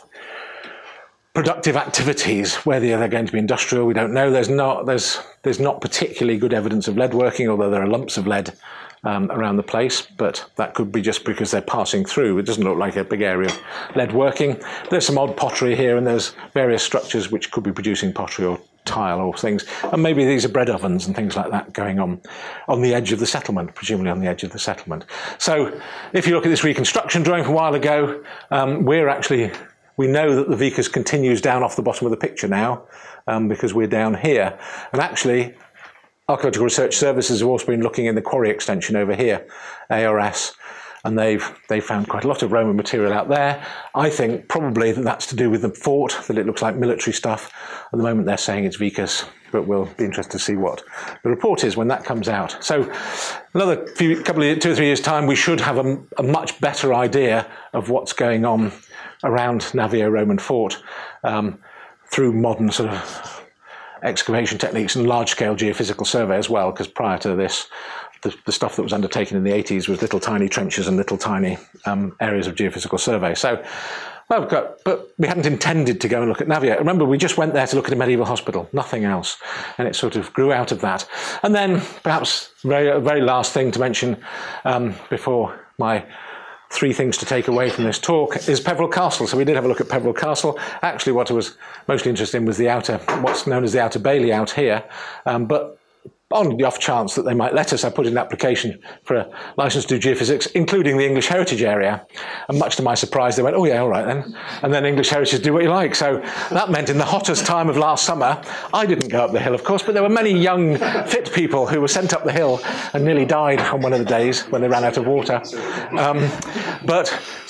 S4: productive activities. Whether they're going to be industrial, we don't know. There's not, there's, there's not particularly good evidence of lead working, although there are lumps of lead Um, around the place, but that could be just because they're passing through. It doesn't look like a big area of lead working. There's some odd pottery here, and there's various structures which could be producing pottery or tile or things, and maybe these are bread ovens and things like that going on on the edge of the settlement, presumably on the edge of the settlement. So if you look at this reconstruction drawing from a while ago, um, we're actually, we know that the Vickers continues down off the bottom of the picture now, um, because we're down here, and actually Archaeological Research Services have also been looking in the quarry extension over here, A R S, and they've they found quite a lot of Roman material out there. I think probably that that's to do with the fort, that it looks like military stuff. At the moment they're saying it's Vickers, but we'll be interested to see what the report is when that comes out. So another few, couple of two or three years' time, we should have a, a much better idea of what's going on around Navio Roman Fort um, through modern sort of excavation techniques and large-scale geophysical survey as well, because prior to this, the, the stuff that was undertaken in the eighties was little tiny trenches and little tiny um, areas of geophysical survey. So, well, we've got, but we hadn't intended to go and look at Navio. Remember, we just went there to look at a medieval hospital, nothing else, and it sort of grew out of that. And then, perhaps, very, very last thing to mention um, before my three things to take away from this talk is Peveril Castle. So we did have a look at Peveril Castle. Actually, what I was mostly interested in was the outer, what's known as the Outer Bailey out here. Um, but on the off chance that they might let us, I put in an application for a licence to do geophysics, including the English Heritage Area. And much to my surprise, they went, oh yeah, all right then. And then English Heritage, do what you like. So that meant in the hottest time of last summer, I didn't go up the hill, of course, but there were many young, fit people who were sent up the hill and nearly died on one of the days when they ran out of water. Um, but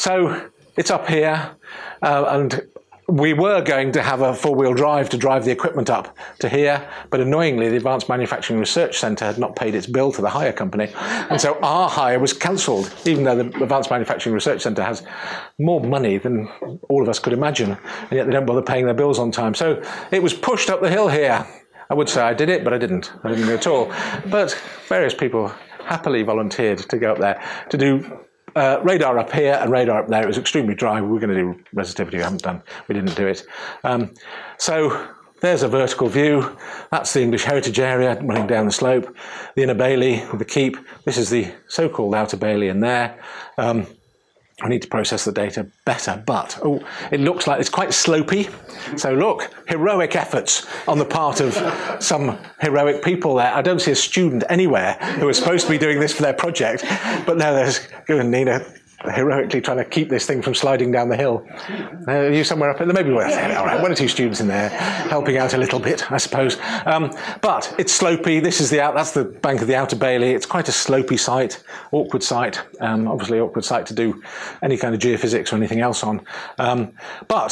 S4: so it's up here, uh, and we were going to have a four-wheel drive to drive the equipment up to here, but annoyingly, the Advanced Manufacturing Research Centre had not paid its bill to the hire company, and so our hire was cancelled, even though the Advanced Manufacturing Research Centre has more money than all of us could imagine, and yet they don't bother paying their bills on time. So it was pushed up the hill here. I would say I did it, but I didn't. I didn't do it at all. But various people happily volunteered to go up there to do Uh, radar up here and radar up there. It was extremely dry. We were going to do resistivity. We haven't done. We didn't do it. Um, so there's a vertical view. That's the English Heritage Area running down the slope. The Inner Bailey with the keep. This is the so-called Outer Bailey in there. Um, I need to process the data better, but oh, it looks like it's quite slopey. So look, heroic efforts on the part of some heroic people there. I don't see a student anywhere who is supposed to be doing this for their project, but now there's Nina heroically trying to keep this thing from sliding down the hill. Uh, are you somewhere up in there? Maybe we're all right, one or two students in there helping out a little bit, I suppose. Um, but it's slopey. This is the out. That's the bank of the Outer Bailey. It's quite a slopey site, awkward site. Um, obviously, awkward site to do any kind of geophysics or anything else on. Um, but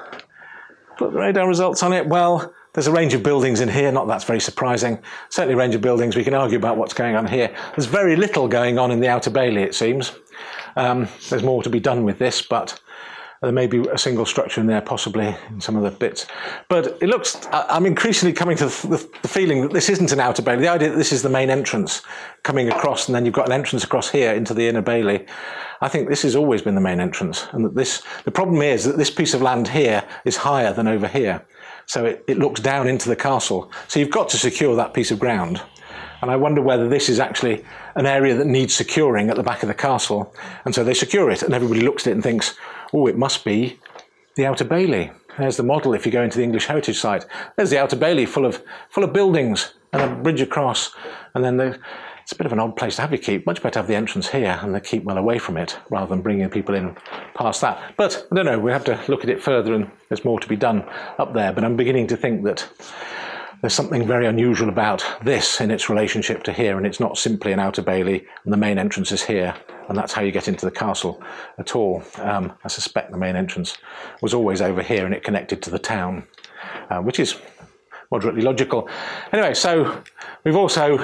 S4: put the radar results on it. Well, there's a range of buildings in here. Not that's very surprising. Certainly, a range of buildings. We can argue about what's going on here. There's very little going on in the Outer Bailey, it seems. Um, there's more to be done with this, but there may be a single structure in there, possibly in some of the bits. But it looks, I'm increasingly coming to the, the feeling that this isn't an Outer Bailey. The idea that this is the main entrance coming across, and then you've got an entrance across here into the Inner Bailey. I think this has always been the main entrance. And that this, the problem is that this piece of land here is higher than over here. So it, it looks down into the castle. So you've got to secure that piece of ground. And I wonder whether this is actually an area that needs securing at the back of the castle. And so they secure it, and everybody looks at it and thinks, oh, it must be the Outer Bailey. There's the model if you go into the English Heritage site. There's the Outer Bailey full of full of buildings and a bridge across. And then the, it's a bit of an odd place to have your keep. Much better to have the entrance here and the keep well away from it, rather than bringing people in past that. But I don't know, we have to look at it further, and there's more to be done up there. But I'm beginning to think that there's something very unusual about this in its relationship to here, and it's not simply an outer bailey and the main entrance is here, and that's how you get into the castle at all. Um, I suspect the main entrance was always over here and it connected to the town, uh, which is moderately logical. Anyway, so we've also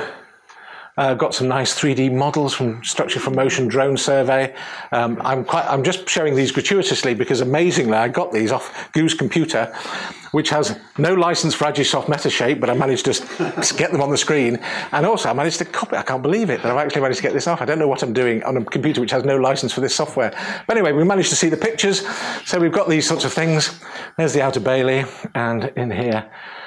S4: Uh, got some nice three D models from Structure from Motion drone survey. Um, I'm quite, I'm just showing these gratuitously because amazingly I got these off Goose Computer, which has no license for Agisoft Metashape, but I managed to get them on the screen. And also I managed to copy, I can't believe it, but I've actually managed to get this off. I don't know what I'm doing on a computer which has no license for this software. But anyway, we managed to see the pictures. So we've got these sorts of things. There's the outer bailey, and in here.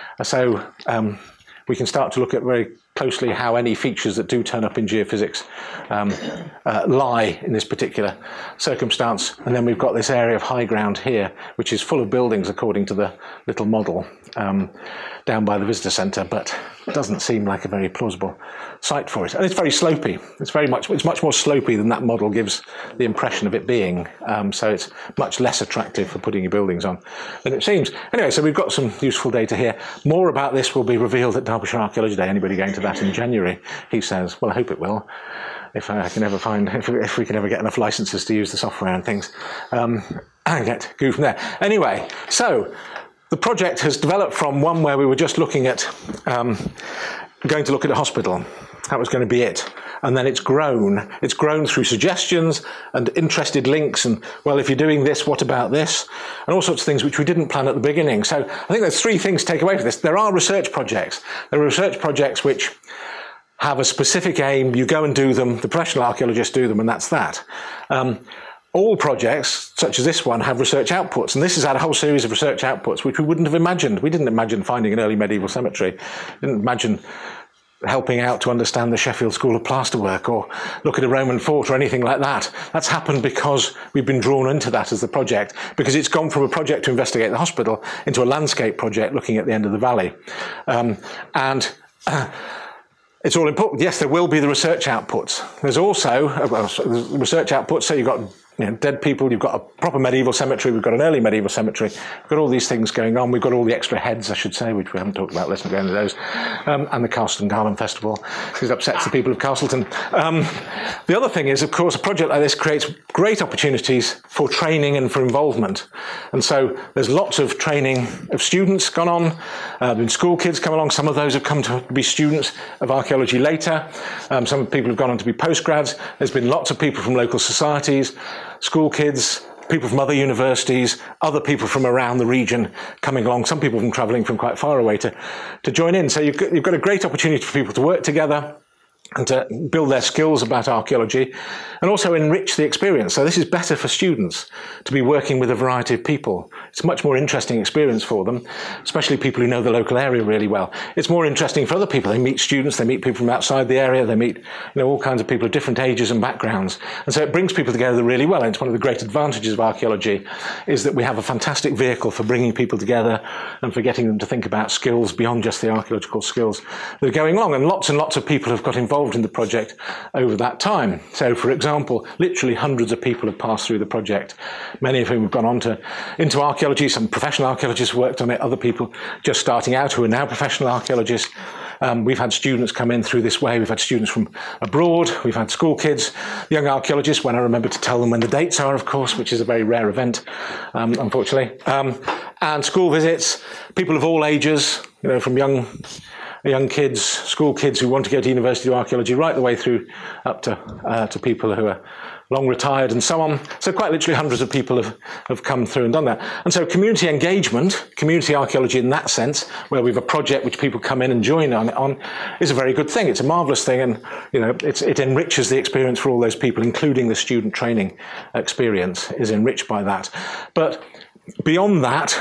S4: So um, we can start to look at very closely how any features that do turn up in geophysics um, uh, lie in this particular circumstance. And then we've got this area of high ground here, which is full of buildings according to the little model um, down by the visitor centre, but it doesn't seem like a very plausible site for it. And it's very slopey. It's very much, it's much more slopey than that model gives the impression of it being. Um, so it's much less attractive for putting your buildings on than it seems. Anyway, so we've got some useful data here. More about this will be revealed at Derbyshire Archaeology Day. Anybody going to that in January, he says. Well, I hope it will, if I can ever find, if, if we can ever get enough licenses to use the software and things, um, and get Goo from there. Anyway, so the project has developed from one where we were just looking at, um, going to look at a hospital. That was going to be it. And then it's grown. It's grown through suggestions and interested links and, well, if you're doing this, what about this? And all sorts of things which we didn't plan at the beginning. So I think there's three things to take away from this. There are research projects. There are research projects which have a specific aim. You go and do them. The professional archaeologists do them, and that's that. Um, all projects, such as this one, have research outputs. And this has had a whole series of research outputs which we wouldn't have imagined. We didn't imagine finding an early medieval cemetery. Didn't imagine helping out to understand the Sheffield School of Plasterwork or look at a Roman fort or anything like that. That's happened because we've been drawn into that as the project, because it's gone from a project to investigate the hospital into a landscape project looking at the end of the valley. Um, and uh, it's all important. Yes, there will be the research outputs. There's also uh, well, research outputs, so you've got you know, dead people, you've got a proper medieval cemetery, we've got an early medieval cemetery, we've got all these things going on, we've got all the extra heads, I should say, which we haven't talked about, let's not go into those, um, and the Castleton Garland Festival, because it upsets the people of Castleton. Um, the other thing is, of course, a project like this creates great opportunities for training and for involvement. And so there's lots of training of students gone on, uh, been school kids come along, some of those have come to be students of archaeology later, um, some people have gone on to be postgrads, there's been lots of people from local societies, school kids, people from other universities, other people from around the region coming along, some people from travelling from quite far away to, to join in. So you've got, you've got a great opportunity for people to work together and to build their skills about archaeology and also enrich the experience. So this is better for students to be working with a variety of people. It's a much more interesting experience for them, especially people who know the local area really well. It's more interesting for other people. They meet students, they meet people from outside the area, they meet you know, all kinds of people of different ages and backgrounds. And so it brings people together really well. And it's one of the great advantages of archaeology is that we have a fantastic vehicle for bringing people together and for getting them to think about skills beyond just the archaeological skills that are going along. And lots and lots of people have got involved in the project over that time. So, for example, literally hundreds of people have passed through the project, many of whom have gone on to into archaeology. Some professional archaeologists worked on it, other people just starting out who are now professional archaeologists. Um, we've had students come in through this way. We've had students from abroad. We've had school kids, young archaeologists, when I remember to tell them when the dates are, of course, which is a very rare event, um, unfortunately. Um, and school visits, people of all ages, you know, from young young kids, school kids who want to go to University of Archaeology, right the way through up to uh, to people who are long retired and so on. So quite literally hundreds of people have, have come through and done that. And so community engagement, community archaeology in that sense, where we have a project which people come in and join on, on is a very good thing. It's a marvellous thing, and you know it's, it enriches the experience for all those people, including the student training experience is enriched by that. But beyond that,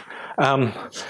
S4: um,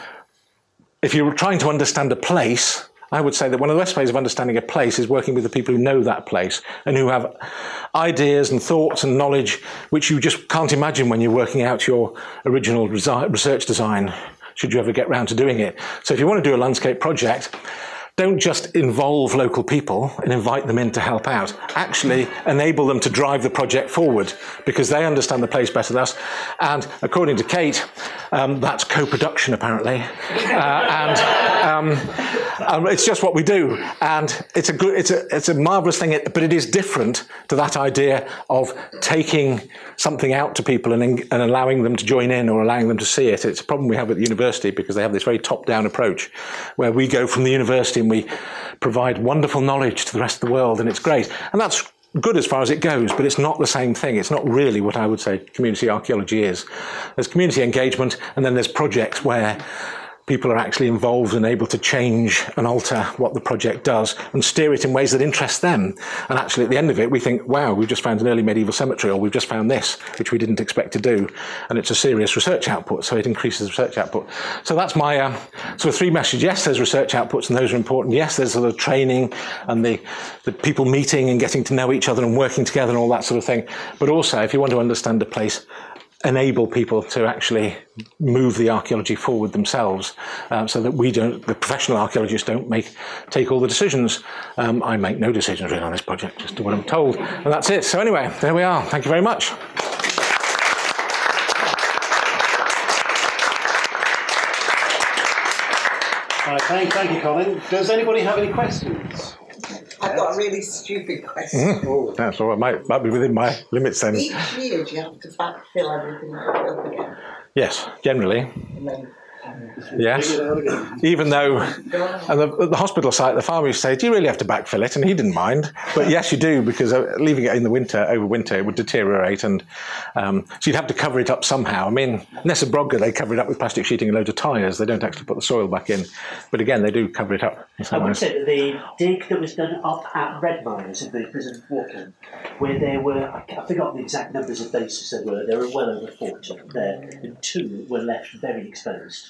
S4: if you're trying to understand a place, I would say that one of the best ways of understanding a place is working with the people who know that place and who have ideas and thoughts and knowledge which you just can't imagine when you're working out your original research design, should you ever get round to doing it. So if you want to do a landscape project, don't just involve local people and invite them in to help out. Actually enable them to drive the project forward because they understand the place better than us. And according to Kate, um, that's co-production apparently. Uh, and Um, um, it's just what we do, and it's a good, it's a, it's a marvelous thing. But it is different to that idea of taking something out to people and, and allowing them to join in or allowing them to see it. It's a problem we have at the university because they have this very top-down approach, where we go from the university and we provide wonderful knowledge to the rest of the world, and it's great, and that's good as far as it goes, but it's not the same thing. It's not really what I would say community archaeology is. There's community engagement, and then there's projects where people are actually involved and able to change and alter what the project does and steer it in ways that interest them. And actually at the end of it, we think, wow, we've just found an early medieval cemetery, or we've just found this, which we didn't expect to do. And it's a serious research output, so it increases research output. So that's my uh, sort of three messages. Yes, there's research outputs, and those are important. Yes, there's sort of training and the, the people meeting and getting to know each other and working together and all that sort of thing. But also, if you want to understand a place, enable people to actually move the archaeology forward themselves, um, so that we don't, the professional archaeologists don't make, take all the decisions. Um, I make no decisions really on this project, just do what I'm told. And that's it. So anyway, there we are. Thank you very much.
S3: All right, thank, thank you, Colin. Does anybody have any questions?
S5: I've got a really stupid question.
S4: Mm. Oh, that's all right. Might, might be within my limits then.
S5: Each year, do you have to backfill everything up again?
S4: Yes, generally.
S5: And then,
S4: Yes, even though at the, at the hospital site, the farmer used to say, do you really have to backfill it? And he didn't mind. But yes, you do, because leaving it in the winter, over winter, it would deteriorate. And um, so you'd have to cover it up somehow. I mean, Nessa Brodgar, they cover it up with plastic sheeting and loads of tyres. They don't actually put the soil back in. But again, they do cover it up.
S6: I would say that the dig that was done up at Red Mines in the prison of Waltham, where there were, I forgot the exact numbers of bases there were, there were well over forty there, and two were left very exposed.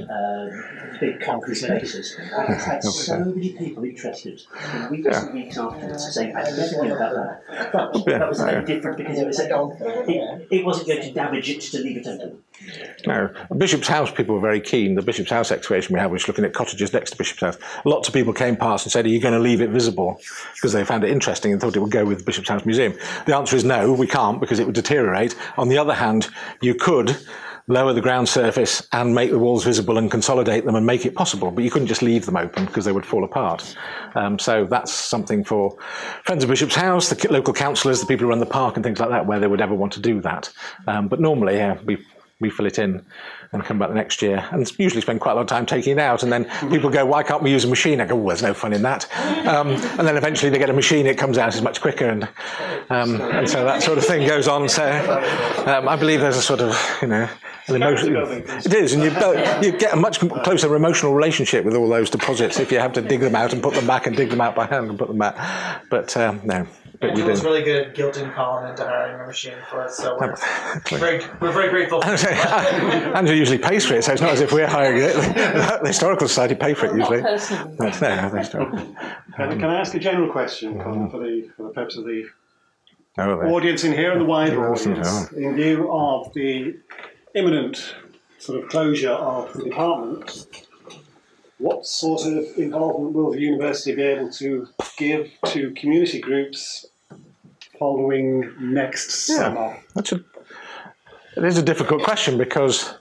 S6: Um, big concrete bases. I had so many people interested in weeks and weeks afterwards saying, I never knew about that. But
S4: Yeah,
S6: that was
S4: no.
S6: very different because it was a, it, it wasn't going to damage it to leave it open.
S4: No, Bishop's House people were very keen. The Bishop's House excavation we had was looking at cottages next to Bishop's House. Lots of people came past and said, are you going to leave it visible? Because they found it interesting and thought it would go with the Bishop's House Museum. The answer is no, we can't, because it would deteriorate. On the other hand, you could lower the ground surface and make the walls visible and consolidate them and make it possible, but you couldn't just leave them open because they would fall apart. Um, so that's something for Friends of Bishop's House, the local councillors, the people who run the park and things like that, where they would ever want to do that. Um, but normally, yeah, we we fill it in and come back the next year, and usually spend quite a lot of time taking it out. And then people go, why can't we use a machine? I go, well, there's no fun in that. Um, and then eventually they get a machine, it comes out, it's much quicker. And um, and so that sort of thing goes on. So um, I believe there's a sort of, you know, an emotion. It is, and you, you get a much closer emotional relationship with all those deposits if you have to dig them out and put them back and dig them out by hand and put them back. But um, no. But
S7: It was really good guilting Colin into hiring a machine for us, so we're,
S4: Exactly.
S7: very, we're very grateful.
S4: Andrew usually pays for it, so it's not as if we're hiring it. The Historical Society pay for it usually. No, no, the historical.
S3: Can, can I ask a general question, Colin, for the, for the purpose of the
S4: Oh, there.
S3: audience in here and the wider
S4: Yes,
S3: audience, in view of the imminent sort of closure of the department, what sort of involvement will the university be able to give to community groups following next
S4: Yeah,
S3: summer?
S4: that's a, it is a difficult question because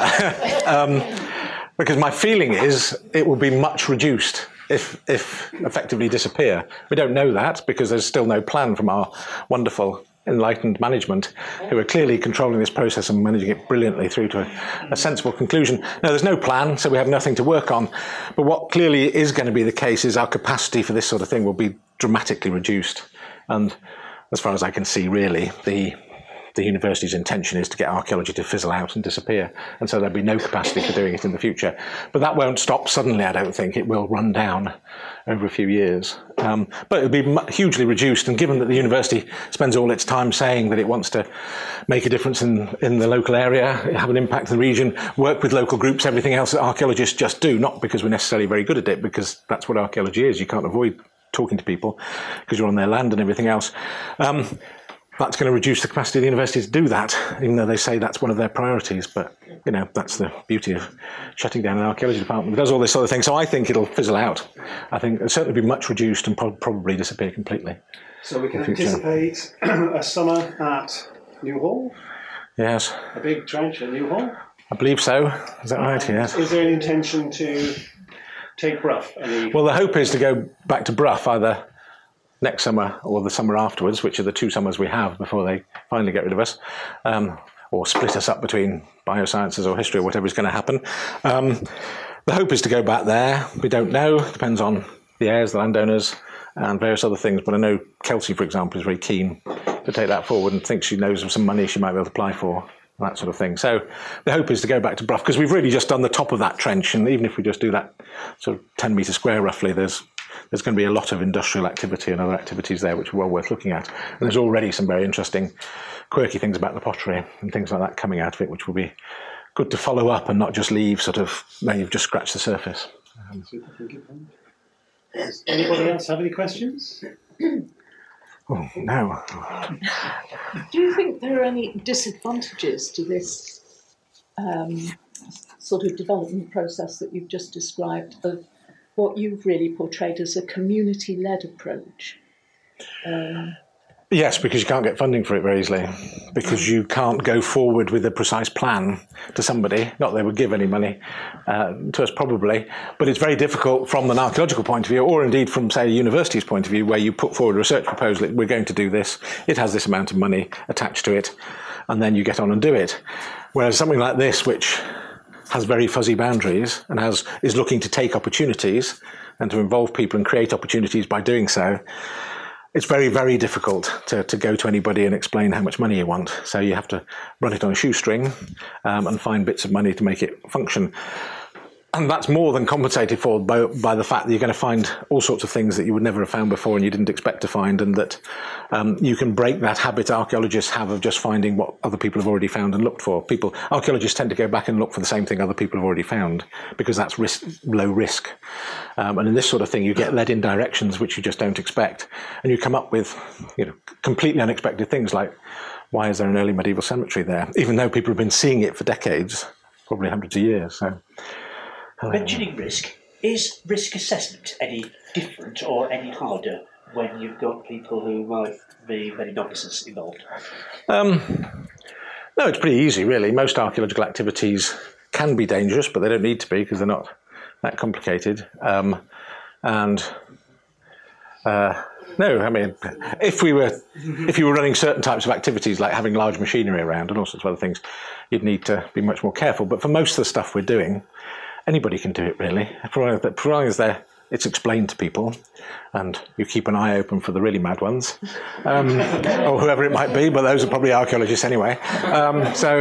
S4: um, because my feeling is it will be much reduced if if effectively disappear. We don't know that because there's still no plan from our wonderful enlightened management who are clearly controlling this process and managing it brilliantly through to a, a sensible conclusion. No, there's no plan, so we have nothing to work on. But what clearly is going to be the case is our capacity for this sort of thing will be dramatically reduced. And as far as I can see, really, the the university's intention is to get archaeology to fizzle out and disappear. And so there'll be no capacity for doing it in the future. But that won't stop suddenly, I don't think. It will run down over a few years. Um, but it'll be mu- hugely reduced. And given that the university spends all its time saying that it wants to make a difference in, in the local area, have an impact in the region, work with local groups, everything else that archaeologists just do, not because we're necessarily very good at it, because that's what archaeology is. You can't avoid talking to people because you're on their land and everything else. Um, That's going to reduce the capacity of the university to do that, even though they say that's one of their priorities. But, you know, that's the beauty of shutting down an archaeology department. It does all this sort of thing. So I think it'll fizzle out. I think it'll certainly be much reduced and pro- probably disappear completely.
S3: So we can
S4: in the future.
S3: anticipate a summer at New Hall,
S4: Yes,
S3: a big trench at New Hall.
S4: I believe so. Is that right? Yes.
S3: Is there an intention to
S8: take Brough? Any...
S4: Well, the hope is to go back to Brough either next summer or the summer afterwards, which are the two summers we have before they finally get rid of us, um, or split us up between biosciences or history or whatever is going to happen. Um, the hope is to go back there. We don't know. Depends on the heirs, the landowners, and various other things. But I know Kelsey, for example, is very keen to take that forward and thinks she knows of some money she might be able to apply for, that sort of thing. So the hope is to go back to Brough, because we've really just done the top of that trench, and even if we just do that sort of ten metre square roughly, there's there's going to be a lot of industrial activity and other activities there which are well worth looking at. And there's already some very interesting, quirky things about the pottery and things like that coming out of it, which will be good to follow up and not just leave sort of where you've just scratched the surface. Um,
S8: Does anybody else have any questions?
S4: oh, no.
S5: Do you think there are any disadvantages to this um, sort of development process that you've just described, of what you've really portrayed as a community-led approach? Um,
S4: Yes, because you can't get funding for it very easily, because you can't go forward with a precise plan to somebody. Not that they would give any money uh, to us probably, but it's very difficult from an archaeological point of view, or indeed from, say, a university's point of view, where you put forward a research proposal, we're going to do this, it has this amount of money attached to it, and then you get on and do it. Whereas something like this, which has very fuzzy boundaries and has is looking to take opportunities and to involve people and create opportunities by doing so, it's very, very difficult to, to go to anybody and explain how much money you want. So you have to run it on a shoestring um, and find bits of money to make it function. And that's more than compensated for by, by the fact that you're going to find all sorts of things that you would never have found before and you didn't expect to find, and that um, you can break that habit archaeologists have of just finding what other people have already found and looked for. People, archaeologists tend to go back and look for the same thing other people have already found, because that's risk, low risk. Um, and in this sort of thing, you get led in directions which you just don't expect. And you come up with, you know, completely unexpected things like, why is there an early medieval cemetery there? Even though people have been seeing it for decades, probably hundreds of years. So.
S6: Mentioning risk, is risk assessment any different or any harder when you've got people who might be very novices involved?
S4: Um, no, it's pretty easy, really. Most archaeological activities can be dangerous, but they don't need to be because they're not that complicated. Um, and uh, no, I mean, if we were, if you were running certain types of activities like having large machinery around and all sorts of other things, you'd need to be much more careful. But for most of the stuff we're doing, anybody can do it, really, provided that it's explained to people, and you keep an eye open for the really mad ones, um, or whoever it might be. But those are probably archaeologists anyway. Um, so,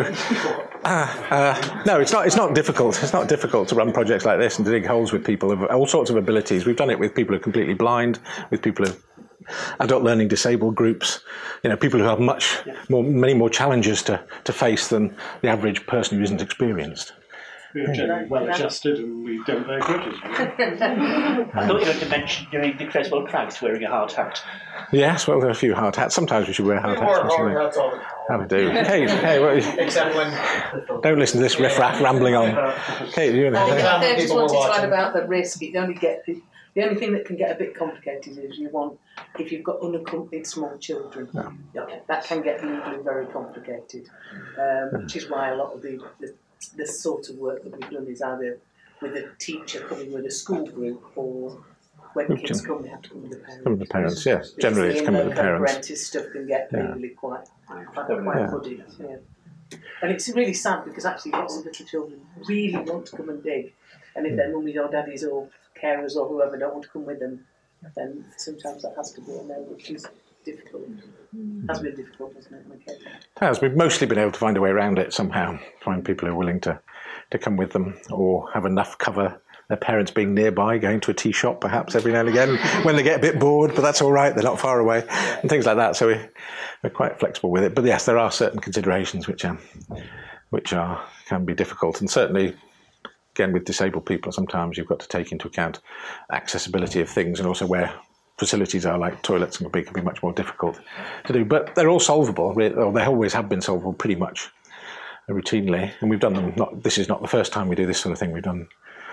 S4: uh, uh, no, it's not. It's not difficult. It's not difficult to run projects like this and to dig holes with people of all sorts of abilities. We've done it with people who are completely blind, with people who adult learning disabled groups, you know, people who have much more, many more challenges to to face than the average person who isn't experienced.
S8: We're generally well adjusted and we don't bear grudges.
S6: I thought you were going to mention during the Creswell Crags wearing a hard hat.
S4: Yes, well, there are a few hard hats. Sometimes we should wear hard
S7: We
S4: hats.
S7: wore hard hats all the time.
S4: How we do. Kate, hey, what,
S7: Except when...
S4: don't listen to this riff-raff rambling on. Kate, you know.
S5: I think
S7: Yeah.
S5: I just
S7: People
S5: wanted
S7: were
S5: to add
S7: watching.
S5: about the risk. It only get the, the only thing that can get a bit complicated is you want, if you've got unaccompanied small children, okay, that can get legally very complicated, um, which is why a lot of the, the the sort of work that we've done is either with a teacher coming with a school group, or when kids come, they have to come with the parents.
S4: Come with the parents, yes.
S5: Because
S4: Generally, it's come with the
S5: in-local
S4: parents.
S5: apprentice stuff can get
S4: Yeah.
S5: legally quite, quite,
S6: Yeah.
S5: quite muddy. Yeah. And it's really sad because actually lots of little children really want to come and dig, and if their mummies or daddies or carers or whoever don't want to come with them, then sometimes that has to be a no, which is difficult. Has been difficult, hasn't it? Okay.
S4: It has. We've mostly been able to find a way around it somehow, find people who are willing to, to come with them, or have enough cover, their parents being nearby, going to a tea shop perhaps every now and again when they get a bit bored, but that's all right, they're not far away, and things like that. So we, we're quite flexible with it. But yes, there are certain considerations which are, which are can be difficult, and certainly, again, with disabled people, sometimes you've got to take into account accessibility of things, and also where facilities are, like toilets and can be, can be much more difficult to do. But they're all solvable, or they always have been solvable pretty much routinely. And we've done them, not, this is not the first time we do this sort of thing. We've done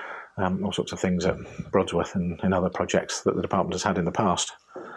S4: um, all sorts of things at Brodsworth and in other projects that the department has had in the past.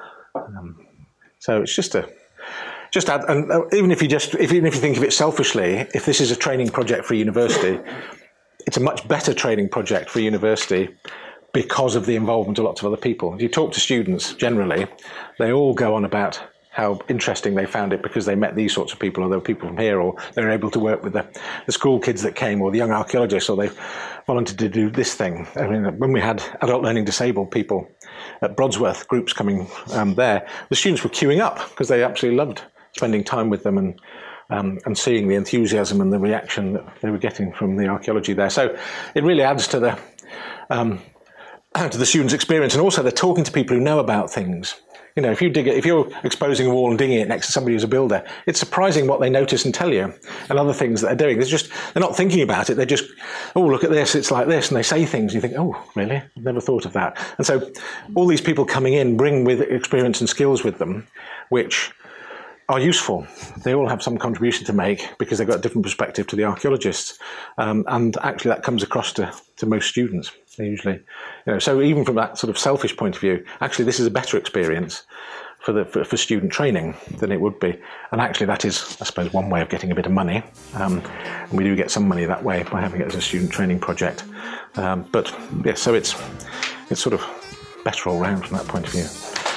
S4: Um, so it's just a, just add, and uh, even if you just, if, even if you think of it selfishly, if this is a training project for a university, it's a much better training project for a university because of the involvement of lots of other people. If you talk to students generally, they all go on about how interesting they found it because they met these sorts of people, or there were people from here, or they were able to work with the, the school kids that came, or the young archaeologists, or they volunteered to do this thing. I mean, when we had adult learning disabled people at Brodsworth, groups coming um, there, the students were queuing up because they absolutely loved spending time with them and um, and seeing the enthusiasm and the reaction that they were getting from the archaeology there. So it really adds to the um, to the students' experience, and also they're talking to people who know about things. You know, if you dig it, if you're exposing a wall and digging it next to somebody who's a builder, it's surprising what they notice and tell you, and other things that they're doing. It's just, they're not thinking about it. They're just, oh, look at this, it's like this. And they say things, and you think, oh, really? I've never thought of that. And so all these people coming in bring with experience and skills with them, which are useful. They all have some contribution to make because they've got a different perspective to the archaeologists. Um, and actually that comes across to, to most students. They usually, you know, so even from that sort of selfish point of view, actually this is a better experience for the for, for student training than it would be. And actually that is, I suppose, one way of getting a bit of money. Um, and we do get some money that way by having it as a student training project. Um, but yeah, so it's it's sort of better all round from that point of view.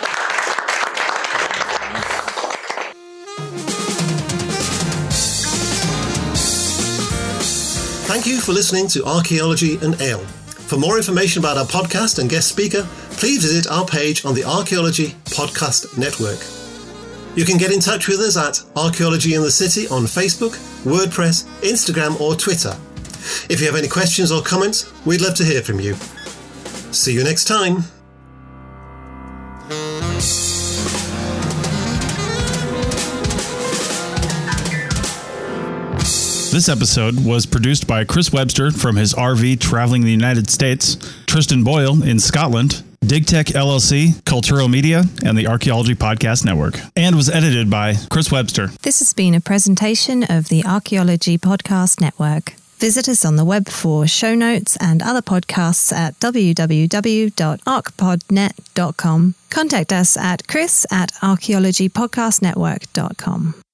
S3: Thank you for listening to Archaeology and Ale. For more information about our podcast and guest speaker, please visit our page on the Archaeology Podcast Network. You can get in touch with us at Archaeology in the City on Facebook, WordPress, Instagram or Twitter. If you have any questions or comments, we'd love to hear from you. See you next time.
S9: This episode was produced by Chris Webster from his R V traveling the United States, Tristan Boyle in Scotland, DigTech L L C, Cultural Media, and the Archaeology Podcast Network, and was edited by Chris Webster.
S2: This has been a presentation of the Archaeology Podcast Network. Visit us on the web for show notes and other podcasts at w w w dot arch pod net dot com. Contact us at chris at archaeology podcast network dot com.